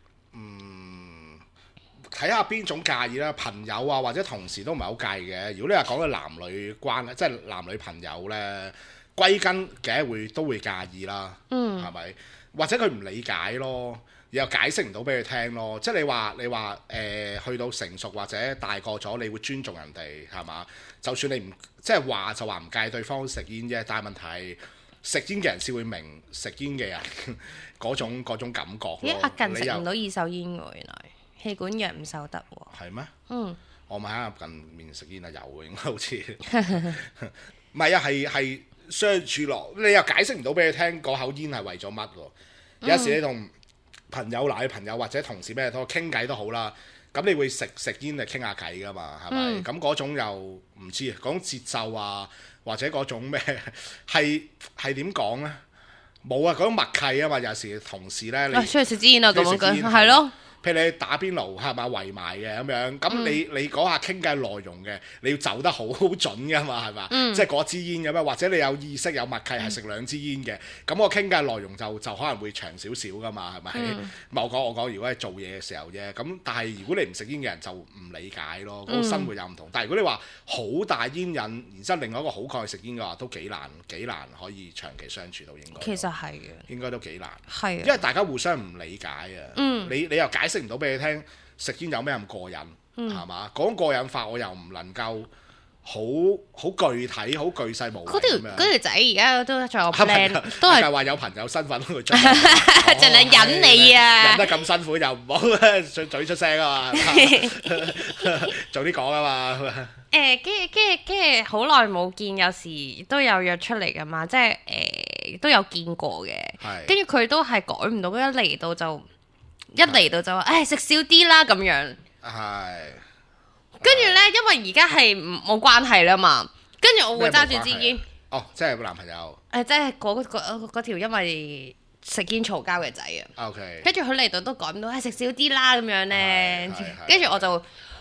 睇下邊種介意啦，朋友啊或者同事都唔係好介意嘅。如果你話講嘅男女關係，即係男女朋友咧。歸根嘅都會介意啦，係咪？或者佢唔理解咯，又解釋唔到俾佢聽咯。即係你話去到成熟或者大個咗，你會尊重人哋係嘛？就算你唔即係話就話唔介意對方食煙啫，但係問題係食煙嘅人先會明食煙嘅人嗰種感覺咯。 阿近食唔到二手煙喎，原來氣管藥唔受得喎。 係咩？我咪喺阿近面食煙啊，有嘅應該好似唔係啊，係。相處落，你又解釋唔到俾佢聽嗰口煙係為咗乜喎？有時你同朋友、男女朋友或者同事咩都傾偈都好啦，咁你會食煙嚟傾下偈噶嘛？係咪？咁嗰種又唔知啊，嗰種節奏啊，或者嗰種咩係點講呢？冇啊，嗰種默契啊嘛。有時同事呢，你出去食煙啊咁樣，係咯。 譬如你打邊爐係咪圍埋嘅咁樣，咁你嗰下傾偈內容嘅，你要走得好準噶嘛，係嘛？即係嗰支煙咁樣，或者你有意識有默契係食兩支煙嘅，咁我傾偈內容就可能會長少少噶嘛，係咪？我講，如果係做嘢嘅時候啫，咁但係如果你唔食煙嘅人就唔理解咯，嗰個生活又唔同。但係如果你話好大煙癮，然之後另外一個好抗拒食煙嘅話，都幾難可以長期相處到應該。 其實係嘅， 應該都幾難。 係， 因為大家互相唔理解啊。你又解釋唔到俾你聽，食煙有咩咁過癮，係嘛？講過癮法我又唔能夠好具體、好巨細無遺咁樣。嗰條仔而家都仲有 plan，都係話有朋友身份去盡量忍你啊！ 忍得咁辛苦又唔好嘴出聲啊嘛，早啲講啊嘛。 跟住好耐冇見，有時都有約出嚟噶嘛，即係都有見過嘅。跟住佢都係改唔到，一嚟到就話，食少啲啦咁樣。係。跟住呢，因為而家係冇關係啦嘛，跟住我會揸住支煙。 哦，即係男朋友。 即係嗰條因為食煙嘈交嘅仔啊。 OK。 跟住佢嚟到都改唔到，食少啲啦咁樣呢。跟住我就。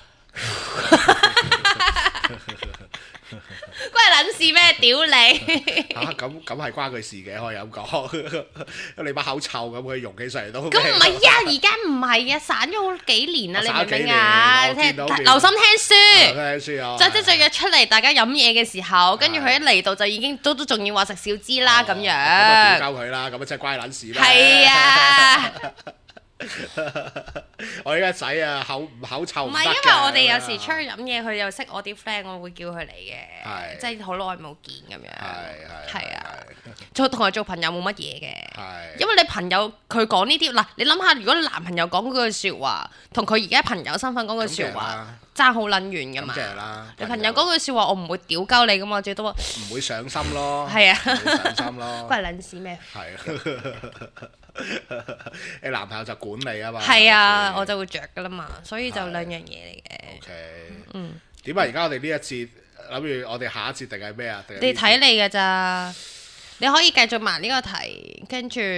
關你撚事咩？屌你！ 咁係關佢事嘅，可以咁講。你把口臭咁，佢用起上嚟都。 咁唔係啊，而家唔係啊，散咗好幾年啦，你明唔明啊？留心聽書。聽書啊！即係約出嚟，大家飲嘢嘅時候，跟住佢一嚟到就已經都仲要話食少支啦咁樣。咁啊， 屌鳩佢啦！咁啊，真係關你撚事咩？ 係啊。 我而家仔啊，口臭唔得嘅。 唔係因為我哋有時出去飲嘢，佢又識我啲 friend，我會叫佢嚟嘅，即係好耐冇見咁樣。係啊，同佢做朋友冇乜嘢嘅。因為你朋友佢講呢啲嗱，你諗下，如果男朋友講嗰句説話，同佢而家朋友身份講句説話，爭好撚遠噶嘛。你朋友講句説話，我唔會屌鳩你噶嘛，最多唔會上心咯。 係啊， 上心咯。 關撚事咩？ 係。你男朋友就管你啊嘛， 係啊，我就會着噶啦嘛，所以就兩樣嘢嚟嘅。 OK，點啊？而家我哋呢一節諗住我哋下一節定係咩啊？ 你睇你㗎咋？你可以繼續埋呢個題，跟住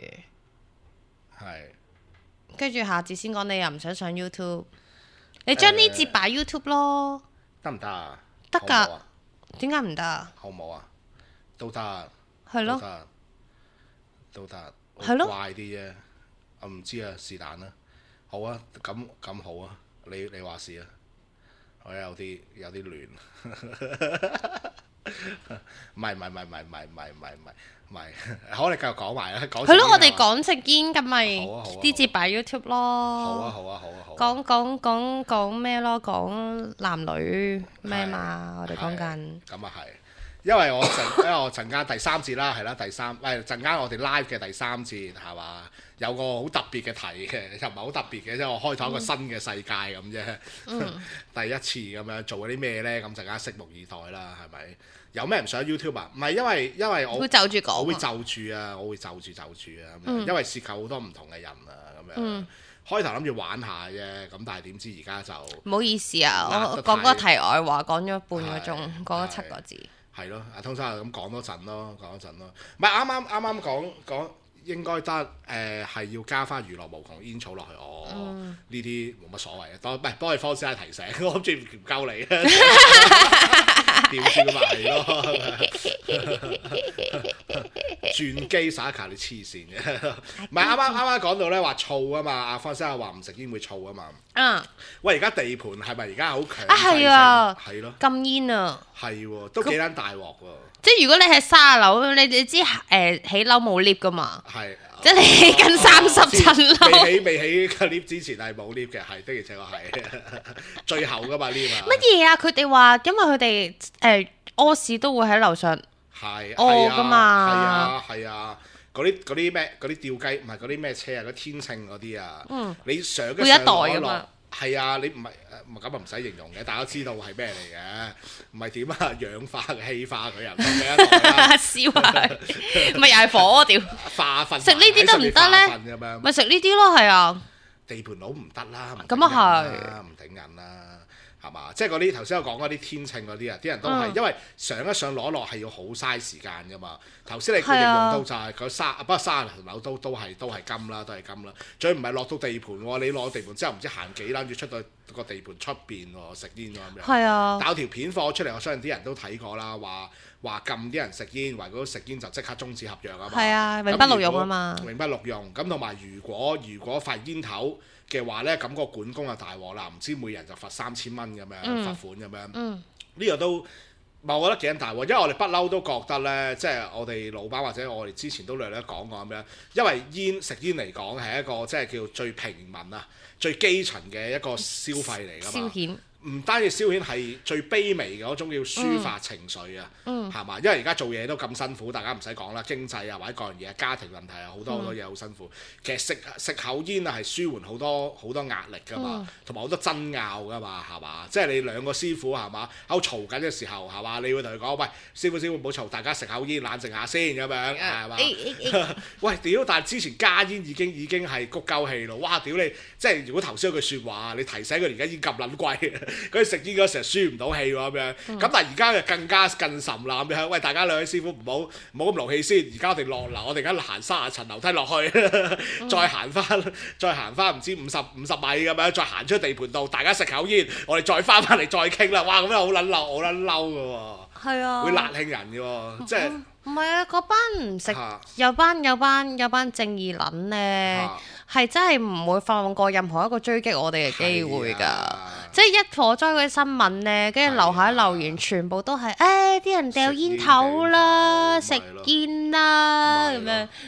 下節先講。你又唔想上 YouTube？ 你將呢節擺 YouTube 咯， 得唔得啊？ 得㗎，點解唔得啊？ 好唔好啊？都得， 係咯， 都得。 係咯， 怪啲啫，我唔知啊，是但啦。好啊，咁好啊，你話事啊，我有啲亂。唔係，好，你繼續講埋啦。 係咯，我哋講食煙咁咪啲節擺 YouTube 咯。 好啊。 講咩咯？講男女咩嘛？我哋講緊。 咁啊係。因為我陣間第三節啦，係啦，陣間我哋 live 嘅第三節係嘛，有個好特別嘅題嘅，又唔係好特別嘅，即係我開拓一個新嘅世界咁啫。第一次咁樣做嗰啲咩呢？咁陣間拭目以待啦，係咪？有咩唔想 YouTube 啊？唔係因為我會就住講，我會就住啊，因為涉及好多唔同嘅人啊，咁樣。開頭諗住玩下啫，咁但係點知而家就唔好意思啊，我講個題外話講咗半個鐘，講咗7個字。係咯，阿通生就咁講多陣咯。唔係啱啱講應該得係要加翻娛樂無窮煙草落去。呢啲冇乜所謂嘅，幫你方師下提醒，我諗住唔鳩你調轉埋咯。轉機撒卡你黐線嘅，唔係啱講到咧話燥啊嘛，阿方師下話唔食煙會燥啊嘛。喂，而家地盤係咪而家好強制性？係咯，禁煙啊，係喎，都幾撚大鑊喎。即係如果你係30樓，你知起樓冇 lift 噶嘛？係，即係你起緊30層樓。未起個 lift 之前係冇 lift 嘅，係的而且確係最後噶嘛 lift 啊。乜嘢啊？佢哋話因為佢哋屙屎都會喺樓上屙噶嘛。係啊。嗰啲咩嗰啲吊雞唔係嗰啲咩車啊，嗰天秤嗰啲啊，你上一上落落係啊，你唔係咁啊唔使形容嘅，大家知道係咩嚟嘅，唔係點啊氧化氣化佢人燒啊，咪又係火屌化糞，食呢啲得唔得咧？咪食呢啲咯，係啊，地盤佬唔得啦，咁啊係唔頂人啦。係嘛？即係嗰啲頭先我講嗰啲天秤嗰啲啊，啲人都係因為上一上攞落係要好嘥時間㗎嘛。頭先你決定用到就係佢不過30樓都係金啦，都係金啦。最唔係落到地盤喎，你落地盤之後唔知行幾撚住出到個地盤出邊喎，食煙咁樣。係啊，搞條片放出嚟，我相信啲人都睇過啦，話禁啲人食煙，話如果食煙就即刻終止合約啊嘛。係啊，永不錄用啊嘛。永不錄用咁同埋如果發煙頭嘅話呢，咁個管工就大鑊啦，唔知每人就罰3000蚊咁樣罰款咁樣。呢個都我覺得幾撚大鑊，因為我哋不嬲都覺得呢，即係我哋老闆或者我哋之前都略略講過咁樣，因為食煙嚟講係一個即係叫最平民啊、最基層嘅一個消費嚟㗎嘛。唔單止消遣，係最卑微嘅嗰種叫抒發情緒啊，係嘛？因為而家做嘢都咁辛苦，大家唔使講啦，經濟啊或者各樣嘢、家庭問題啊，好多嘢好辛苦。其實食口煙啊係舒緩好多壓力㗎嘛，同埋好多爭拗㗎嘛，係嘛？即係你兩個師傅係嘛，喺度嘈緊嘅時候係嘛？你會同佢講：喂，師傅唔好嘈，大家食口煙冷靜下先咁樣係嘛？喂，屌！但係之前加煙已經係谷鳩氣咯，哇！屌你！即係如果頭先嗰句説話，你提醒佢而家煙咁撚貴。嗰啲食煙嗰時候舒唔到氣喎咁樣，咁但係而家就更甚啦咁樣。喂，大家兩位師傅唔好咁勞氣先。而家我哋落樓，我哋而家行30層樓梯落去，再行翻唔知50米咁樣，再行出地盤度，大家食口煙，我哋再翻嚟再傾啦。哇，咁樣好撚嬲㗎喎。係啊，會辣興人嘅喎，即係唔係啊？嗰班唔食有班正義撚咧，係真係唔會放過任何一個追擊我哋嘅機會㗎。即係一火災嗰啲新聞咧，跟住樓下留言全部都係啲人掉煙頭啦、食煙啦咁樣。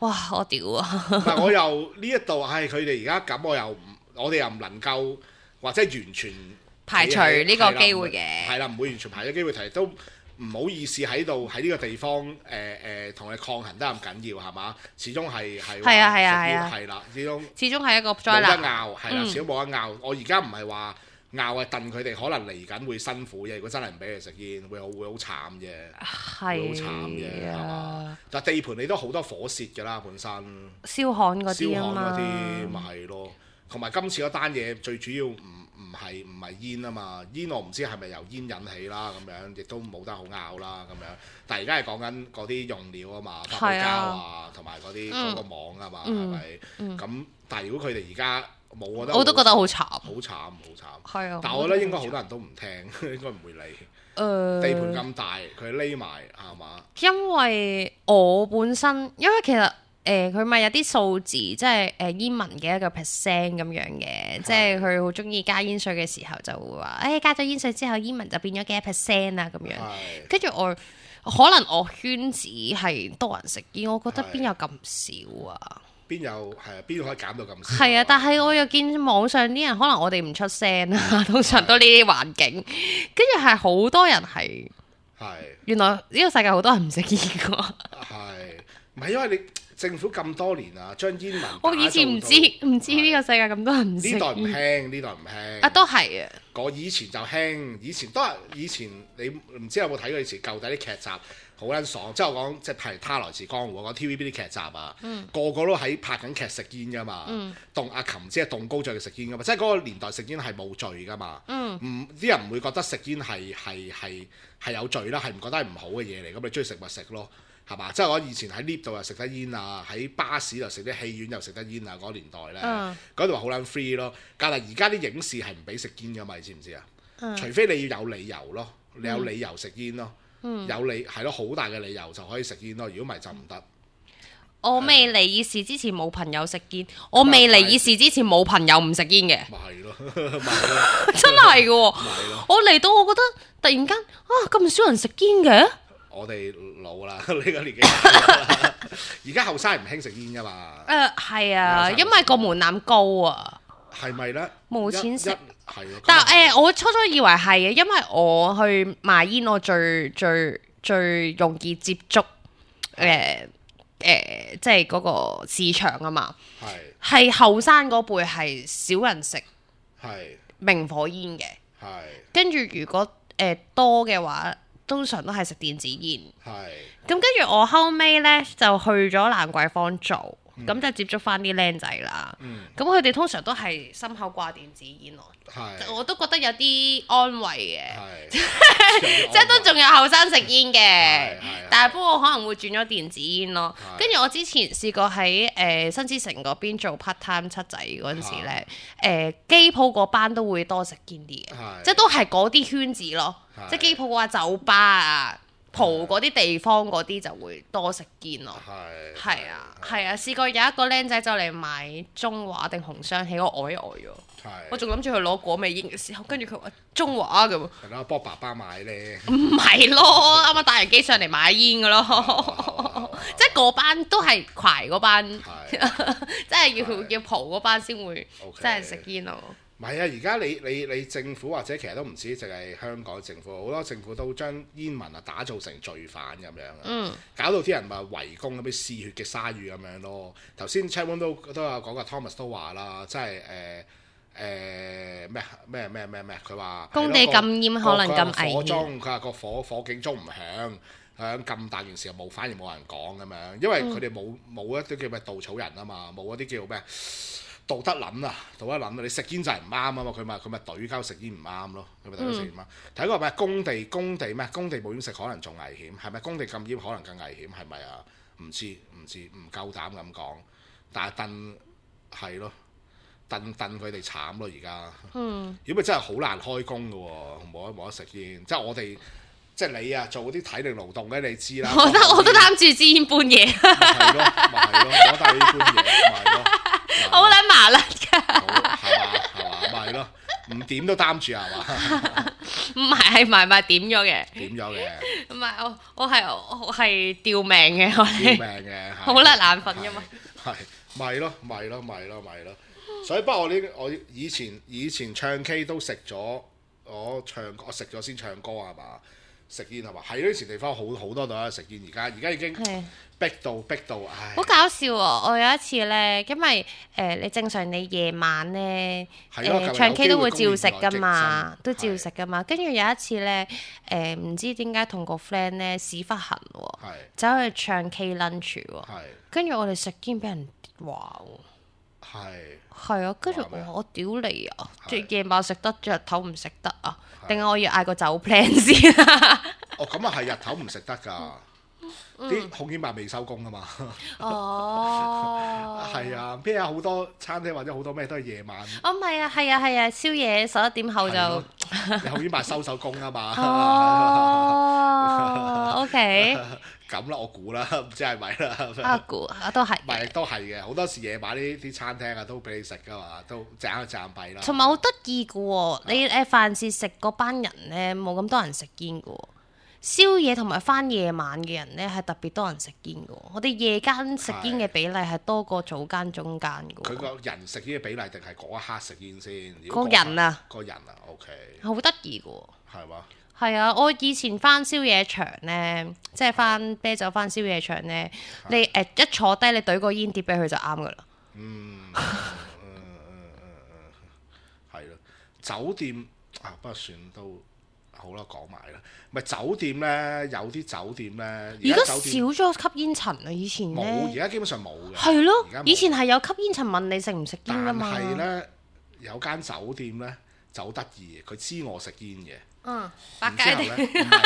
哇！我屌啊！ 唔係我又呢一度係佢哋而家咁，我哋又唔能夠或者完全排除呢個機會嘅。 係啦，唔會完全排除機會提，都唔好意思喺呢個地方同你抗衡得咁緊要係嘛？始終係啦，始終係一個災難。冇得拗係啦，始終冇得拗。我而家唔係話拗啊，戥佢哋可能嚟緊會辛苦嘅。如果真係唔俾佢食煙，會好慘嘅，會好慘嘅係嘛？但地盤你都好多火舌㗎啦，本身燒焊嗰啲啊嘛， 咪係咯。同埋今次嗰單嘢最主要唔係煙啊嘛，煙我唔知係咪由煙引起啦咁樣，亦都冇得好拗啦咁樣。但係而家係講緊嗰啲用料啊嘛，發泡膠啊，同埋嗰啲嗰個網啊嘛，係咪？咁但係如果佢哋而家冇，我都覺得好慘，好慘。係啊，但係我覺得應該好多人都唔聽，應該唔會理。地盤咁大，佢匿埋係嘛？因為我本身，因為其實。佢咪有啲數字，即係煙民嘅1%咁樣嘅，即係佢好中意加煙稅嘅時候就會話，加咗煙稅之後，煙民就變咗幾多%啊咁樣。跟住可能我圈子係多人食煙，我覺得邊有咁少啊？邊可以減到咁少？係啊，但係我又見網上啲人，可能我哋唔出聲啊，通常都呢啲環境，跟住係好多人係原來呢個世界好多人唔食煙㗎。唔係因為你政府咁多年啊，將煙民我以前唔知呢個世界咁多人唔食煙。呢代唔興啊，都係啊。我以前就興，以前你唔知有冇睇過以前舊底啲劇集，好撚爽。即係我講即係譬如他來自江湖，我講 TVB 啲劇集啊，個個都喺拍緊劇食煙㗎嘛。阿琴即係動高咗去食煙㗎嘛，即係嗰個年代食煙係冇罪㗎嘛。啲人唔會覺得食煙係有罪啦，係唔覺得係唔好嘅嘢嚟，咁你中意食咪食咯。係嘛？即係我以前喺 lift 度又食得煙啊，喺巴士度食啲戲院又食得煙啊，嗰年代咧，嗰度話好撚 free 咯。但係而家啲影視係唔俾食煙㗎嘛？你知唔知啊？除非你要有理由咯，你有理由食煙咯，係咯，好大嘅理由就可以食煙咯。如果唔係就唔得。我未嚟議事之前冇朋友食煙，我未嚟議事之前冇朋友唔食煙嘅。咪係咯，真係嘅喎。我嚟到我覺得突然間咁少人食煙嘅。我哋老啦，呢個年紀，而家後生唔興食煙㗎嘛？係啊，因為個門檻高啊。係咪咧？冇錢食。係咯。但係我初初以為係嘅，因為我去賣煙，我最容易接觸即係嗰個市場啊嘛。係後生嗰輩係少人食明火煙嘅。跟住如果多嘅話。通常都係食電子煙，咁跟住我後尾呢，就去咗蘭桂坊做，咁就接觸翻啲僆仔啦。咁佢哋通常都係心口掛電子煙咯，我都覺得有啲安慰嘅，即係都仲有後生食煙嘅，但係不過可能會轉咗電子煙咯。跟住我之前試過喺新之城嗰邊做 part time 七仔嗰陣時呢，機鋪嗰班都會多食煙啲嘅，即係都係嗰啲圈子咯。即係機鋪啊、酒吧啊、蒲嗰啲地方嗰啲就會多食煙咯。係啊，試過有一個僆仔就嚟買中華定紅雙喜，我呆咗。我仲諗住去攞果味煙嘅時候，跟住佢話中華咁。係咯，幫爸爸買咧。唔係咯，啱啱打完機上嚟買煙嘅咯。即係嗰班都係攜嗰班，即係要蒲嗰班先會真係食煙咯。唔係啊！而家你政府或者其實都唔止淨係香港政府，好多政府都將煙民打造成罪犯咁樣，搞到啲人咪圍攻嗰啲嗜血嘅鯊魚咁樣咯。頭先 Chatroom 都有講過 Thomas 都話啦，即係咩？佢話工地禁煙可能咁危險。佢話個火警鐘唔響，響咁大件事又反而冇人講咁樣，因為佢哋冇一啲叫咩稻草人啊嘛，冇一啲叫咩？道德撚啊！你食煙就係唔啱啊嘛！佢咪懟交食煙唔啱咯，佢咪懟交食煙唔啱。睇過咩工地咩工地冇煙食可能仲危險，係咪工地禁煙可能更危險？係咪啊？唔知，唔夠膽咁講。但係係咯，燉佢哋慘咯而家。如果咪真係好難開工㗎喎，冇得食煙。即係我哋，即係你啊，做嗰啲體力勞動嘅你知啦。我都擔住支煙搬嘢。係咯，攞大煙搬嘢，咪係咯。好撚麻甩㗎，係嘛，咪係咯，唔點都擔住係嘛。 唔係點咗嘅。 點咗嘅。 唔係我係吊命嘅，我吊命嘅， 好啦，眼瞓㗎嘛。 係咪咯？所以不過我以前唱 K 都食咗，我食咗先唱歌係嘛？食煙係嘛？係呢啲地方好多都喺度食煙，而家已經逼到，唉！ 好搞笑喎！我有一次咧，因為你正常你夜晚咧唱 K 都會照食噶嘛，都照食噶嘛。跟住有一次咧，唔知點解同個 friend 咧屎忽痕喎，走去唱 K lunch 喎，跟住我哋食煙俾人話喎，係啊，跟住我屌你啊！即係夜晚食得，日頭唔食得啊？定係我要嗌個酒 plan 先啊？ 哦，咁啊係日頭唔食得㗎。啲控煙辦未收工啊嘛，係啊，邊有好多餐廳或者好多咩都係夜晚。 哦，唔係啊，係啊，宵夜11點後就你控煙辦收手工啊嘛。 哦，OK。 咁啦，我估啦，唔知係咪啦。 估都係。 唔係都係嘅，好多時夜晚呢啲餐廳啊都俾你食㗎嘛，都賺幣啦。 同埋好得意㗎喎，你凡是食嗰班人咧，冇咁多人食煙㗎喎。宵夜同埋返夜晚嘅人咧，係特別多人食煙嘅喎。我哋夜間食煙嘅比例係多過早間中間嘅喎。 佢個人食煙嘅比例定係嗰一刻食煙先？ 個人啊 ，OK。好得意嘅喎。 係嘛？ 係啊，我以前返宵夜場咧，即係返啤酒返宵夜場咧，你一坐低你懟個煙碟俾佢就啱㗎啦。 係咯，酒店不過算都。好啦，講埋啦。咪酒店呢，有啲酒店呢， 而家少咗吸煙塵啊！以前冇，而家基本上冇嘅。 係咯，以前係有吸煙塵問你食唔食煙㗎嘛。 但係呢，有間酒店呢，就好得意嘅，佢知我食煙嘅。 百佳定？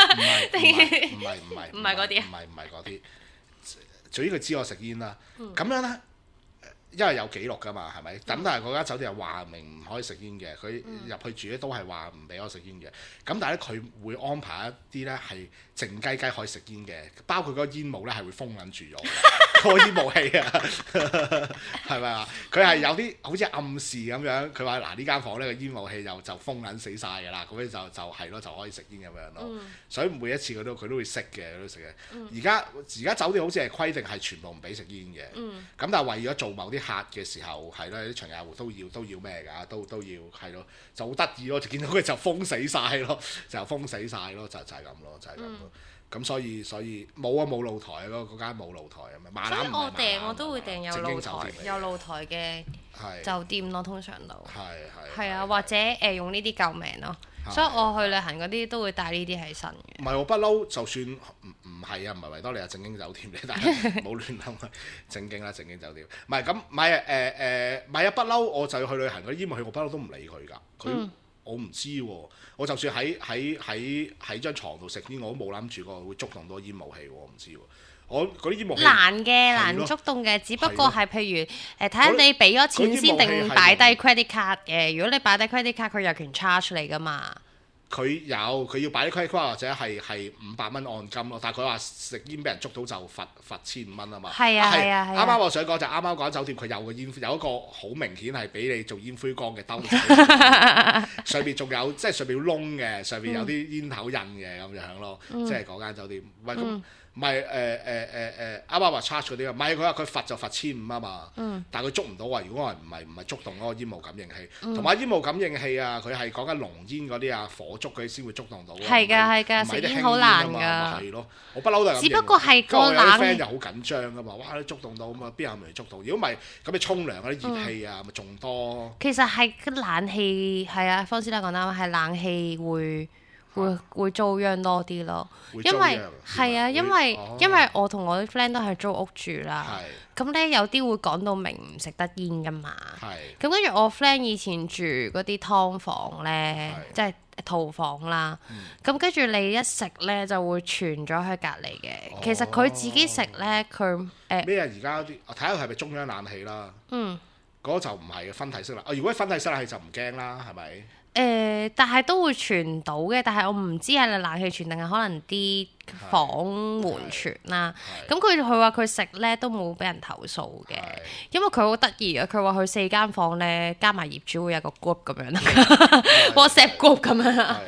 唔係嗰啲。 總之佢知我食煙啦。咁樣呢。因為有記錄㗎嘛，係咪？咁但係嗰間酒店係話明唔可以食煙嘅，佢入去住咧都係話唔俾我食煙嘅。咁但係咧佢會安排一啲咧係靜雞雞可以食煙嘅，包括嗰個煙霧咧係會封緊住咗個煙霧器啊，係咪啊？佢係有啲好似暗示咁樣，佢話嗱呢間房咧個煙霧器就封緊死晒㗎啦，咁樣就係咯就可以食煙咁樣咯。所以每一次佢都會識嘅，佢都食嘅。而家酒店好似係規定係全部唔俾食煙嘅。咁但係為咗做某啲客嘅時候係咯，啲長假戶都要咩㗎？都要係咯，就好得意咯！就見到佢就封死晒咯，就係咁咯，就係咁咯。咁所以冇露台啊！嗰間冇露台啊嘛。所以我都會訂有露台嘅酒店咯，通常都係啊，或者用呢啲救命咯。所以我去旅行嗰啲都會帶呢啲喺身嘅。 唔係我不嬲，就算唔係啊，唔係維多利亞正經酒店嘅，但係冇亂諗啊，正經酒店。唔係咁，唔係不嬲我就要去旅行嗰啲煙霧器，我不嬲都唔理佢㗎。我唔知喎，我就算喺張床度食煙，我都冇諗住過會觸動到煙霧器喎，我唔知喎。我嗰啲煙霧器難觸動嘅，只不過係譬如睇下你俾咗錢先定擺低 credit card 嘅。如果你擺低 credit card，佢有權 charge 你㗎嘛。 佢要擺啲 credit card 或者係500蚊按金咯，但係佢話食煙俾人捉到就罰1500蚊啊嘛。係啊。啱啱我想講就啱啱嗰間酒店佢有一個好明顯係俾你做煙灰缸嘅兜仔，上邊仲有即係上邊有窿嘅，上邊有啲煙頭印嘅咁樣咯，即係嗰間酒店。唔係啱啱話 charge 嗰啲啊，唔係佢話佢罰就罰1500啊嘛，但係佢捉唔到啊！如果我唔係觸動嗰個煙霧感應器，同埋煙霧感應器啊，佢係講緊濃煙嗰啲啊，火燭嗰啲先會觸動到。係㗎，食煙好難㗎。係咯，我不嬲都係咁。只不過係個冷 friend 就好緊張㗎嘛，哇！你觸動到咁啊，邊有人觸動？如果唔係咁，你沖涼嗰啲熱氣啊，咪仲多。其實係個冷氣係啊，方師奶講得啱，係冷氣會遭殃多啲咯，因為我同我啲 friend 都係租屋住啦，咁咧有啲會講到明唔食得煙噶嘛，咁跟住我 friend 以前住嗰啲劏房咧，即係套房啦，咁跟住你一食咧就會傳咗去隔離嘅，其實佢自己食咧佢咩啊？而家啲睇下係咪中央冷氣啦，嗰個就唔係嘅分體式啦，如果分體式冷氣就唔驚啦，係咪？但係都會傳到嘅，但係我唔知係冷氣傳定係可能啲房門傳啦。咁佢話佢食咧都冇俾人投訴嘅，因為佢好得意啊！佢話佢4間房咧加埋業主會有個 group 咁樣，WhatsApp group 咁樣啦。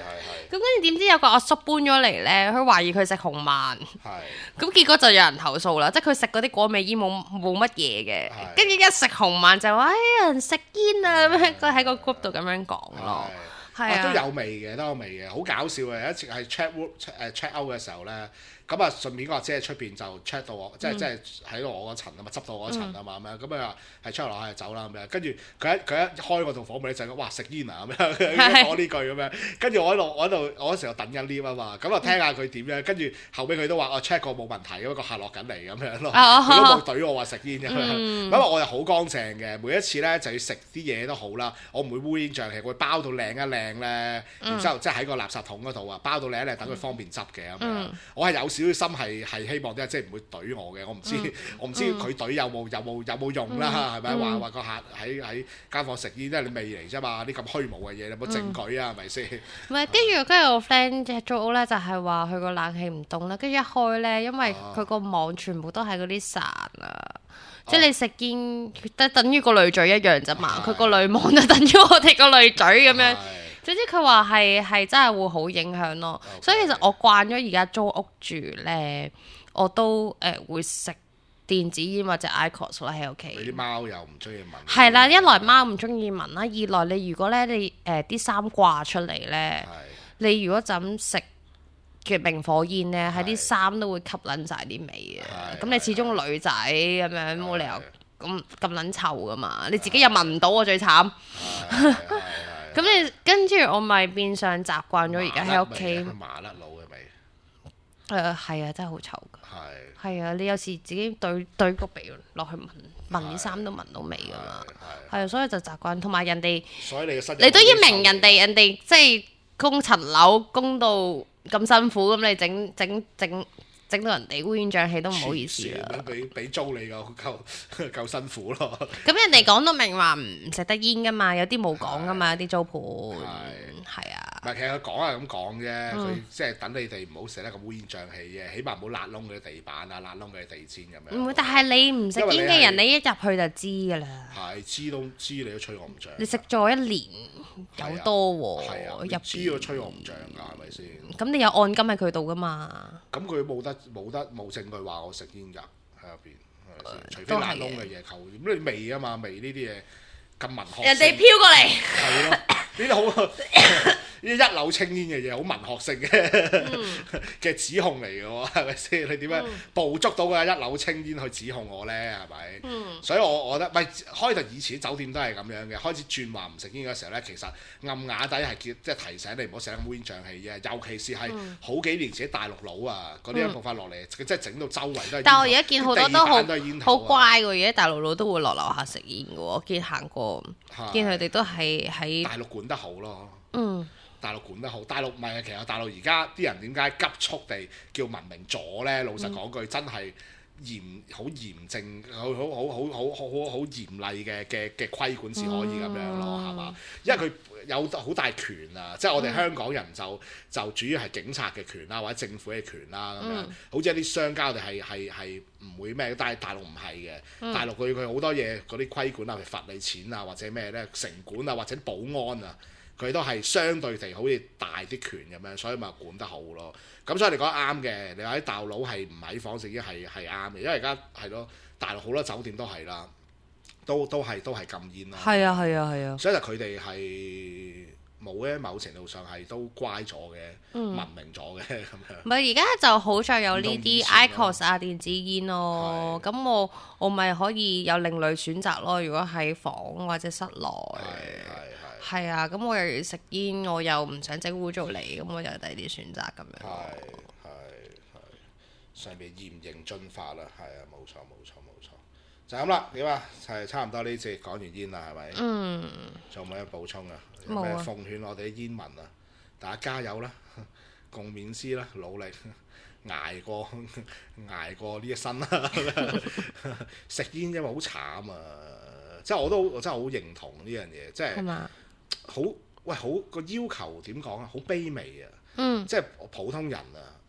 跟住點知有個阿叔搬咗嚟咧，佢懷疑佢食紅萬。咁結果就有人投訴啦，即係佢食嗰啲果味煙冇乜嘢嘅，跟住一食紅萬就話有人食煙啊咁樣，佢喺個 group 度咁樣講咯。係啊， 都有味嘅，好搞笑嘅。有一次係 check out 嘅時候咧。咁啊，順便個阿姐喺出邊就 check 到我，即係喺我嗰層啊嘛，執到我嗰層啊嘛咁樣，咁啊係出落去就走啦咁樣，跟住佢一開嗰棟房門咧就講哇食煙啊咁樣，講呢句咁樣，跟住我嗰時候等緊 lift 啊嘛，咁啊聽下佢點樣，跟住後尾佢都話我 check 過冇問題，咁個客落緊嚟咁樣咯，佢都冇懟我話食煙咁樣，因為我又好乾淨嘅，每一次咧就要食啲嘢都好啦，我唔會烏煙瘴氣，會包到靚一靚咧，然之後即係喺個垃圾桶嗰度啊，包到靚一靚，等佢方便執嘅咁樣，我係有少少心係希望啲即係唔會懟我嘅，我唔知佢懟有冇用啦，係咪話個客喺間房食煙，因為你未嚟啫嘛，啲咁虛無嘅嘢，你有冇證據啊？係咪先？唔係， 跟住我 friend 租屋咧，就係話佢個冷氣唔凍啦，跟住一開咧，因為佢個網全部都係嗰啲傘啊，即係你食煙得等於個濾嘴一樣啫嘛，佢個濾網就等於我哋個濾嘴咁樣。總之佢話係真係會好影響咯，所以其實我慣咗而家租屋住咧，我都會食電子煙或者 IQOS 啦喺屋企。 你啲貓又唔中意聞。 係啦，一來貓唔中意聞啦，二來你如果咧你啲衫掛出嚟咧，你如果就咁食嘅明火煙咧，喺啲衫都會吸撚晒啲味嘅。咁你始終女仔咁樣冇理由咁撚臭噶嘛，你自己又聞唔到我最慘。咁你跟住我咪變相習慣咗而家喺屋企。 麻甩佬嘅味。 係啊，真係好臭㗎。係啊，你有時自己對個鼻落去聞啲衫都聞到味㗎嘛。係啊，所以就習慣。同埋人哋， 所以你都要明人哋即係供層樓供到咁辛苦，咁你整到人哋烏煙瘴氣都唔好意思啦。 俾租你夠辛苦咯。 咁人哋講到明話唔食得煙噶嘛，有啲冇講噶嘛，有啲租盤係啊。 唔係，其實佢講係咁講啫，佢即係等你哋唔好食得咁烏煙瘴氣啫，起碼唔好辣窿嗰啲地板啊，辣窿嗰啲地氈咁樣。唔會，但係你唔食煙嘅人，你一入去就知噶啦。係知你都吹我唔脹。你食咗一年有多喎，入知都吹我唔脹㗎，係咪先？咁你有按金喺佢度㗎嘛？咁佢冇證據話我食煙㗎喺入邊，除非辣窿嘅嘢扣。咁你味啊嘛，味呢啲嘢咁文學。人哋飄過嚟。係咯，呢啲好呢啲一縷青煙嘅嘢，好文學性嘅指控嚟嘅喎，係咪先？你點樣捕捉到嗰一縷青煙去指控我呢？係咪？所以我覺得，咪開頭以前酒店都係咁樣嘅，開始轉話唔食煙嘅時候呢，其實暗啞底係即係提醒你唔好食得烏煙瘴氣嘅，尤其是係好幾年前大陸佬啊嗰啲一部分落嚟，即係整到周圍都係。但我而家見好多都好乖喎，而家大陸佬都會落樓下食煙嘅喎，我見行過，見佢哋都係喺大陸管得好咯。大陸管得好，大陸唔係啊，其實大陸而家啲人點解急速地叫文明咗呢？老實講句，真係好嚴正、好嚴厲嘅規管先可以咁樣咯，係嘛？因為佢有好大權啊，即係我哋香港人就主要係警察嘅權啦，或者政府嘅權啦咁樣。好似一啲商家，我哋係唔會咩，但係大陸唔係嘅。大陸佢好多嘢嗰啲規管啊，譬如罰你錢啊，或者咩呢？城管啊，或者保安啊。佢都係相對地好似大啲權咁樣，所以咪管得好咯。咁所以你講得啱嘅，你話啲大陸佬係唔喺房食煙係啱嘅，因為而家係咯，大陸好多酒店都係啦，都係禁煙啦。係啊。所以就佢哋係冇咧，某程度上係都乖咗嘅，文明咗嘅咁樣。唔係而家就好在有呢啲 IQOS 啊電子煙咯，咁我咪可以有另類選擇咯。如果喺房或者室內。係啊，咁我又要食煙，我又唔想整污糟嚟，咁我就有第二啲選擇咁樣。係，上面嚴刑峻法啦，係啊，冇錯，就係咁啦。點啊？係差唔多呢節講完煙啦，係咪？仲有冇咩補充啊？有咩奉勸我哋啲煙民啊？大家加油啦，共勉之啦，努力捱過呢一生啦。食煙因為好慘啊，即係我真係好認同呢樣嘢，即係。好個要求點講啊？好卑微啊！即係普通人啊，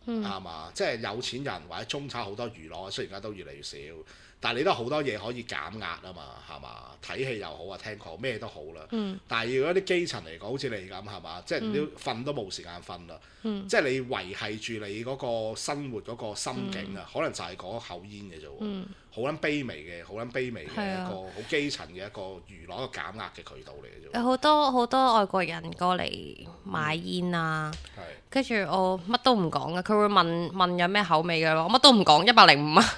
啱嘛？即係有錢人或者中產好多娛樂，雖然而家都越嚟越少，但係你都好多嘢可以減壓啊嘛，係嘛？睇戲又好啊，聽歌咩都好啦。但係如果啲基層嚟講，好似你咁係嘛？即係你瞓都冇時間瞓啦。即係你維係住你嗰個生活嗰個心境啊，可能就係嗰口煙嘅啫喎。好撚卑微嘅，好撚卑微嘅一個好基層嘅一個娛樂一個減壓嘅渠道嚟嘅啫。 有好多外國人過嚟買煙啊，跟住我乜都唔講嘅，佢會問有咩口味嘅咯，我乜都唔講，105啊。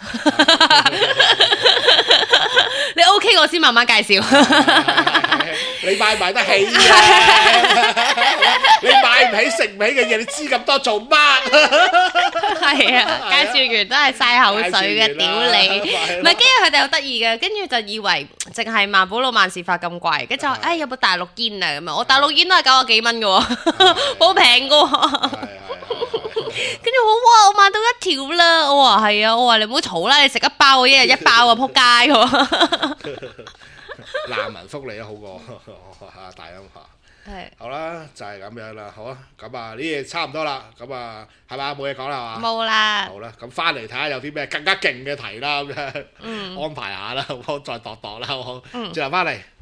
你 OK 我先慢慢介紹。 你買唔買得起啊？你買唔起食唔起嘅嘢，你知咁多做乜？ 係啊，介紹完都係嘥口水嘅，屌你！唔係，跟住佢哋好得意嘅，跟住就以為淨係萬寶路萬事發咁貴，跟住話誒有冇大陸煙啊咁啊？我大陸煙都係90幾蚊嘅喎，好平嘅喎。跟住哇，我買到一條啦！我話係啊，我話你唔好嘈啦，你食一包我一日一包啊，撲街喎！ 難民福利都好過大音嚇。 係好啦，就係咁樣啦，好啊，咁啊呢嘢差唔多啦，咁啊係嘛，冇嘢講啦係嘛？ 冇啦。 好啦，咁翻嚟睇下有啲咩更加勁嘅題啦，咁樣安排下啦，好再度啦，好，轉頭翻嚟。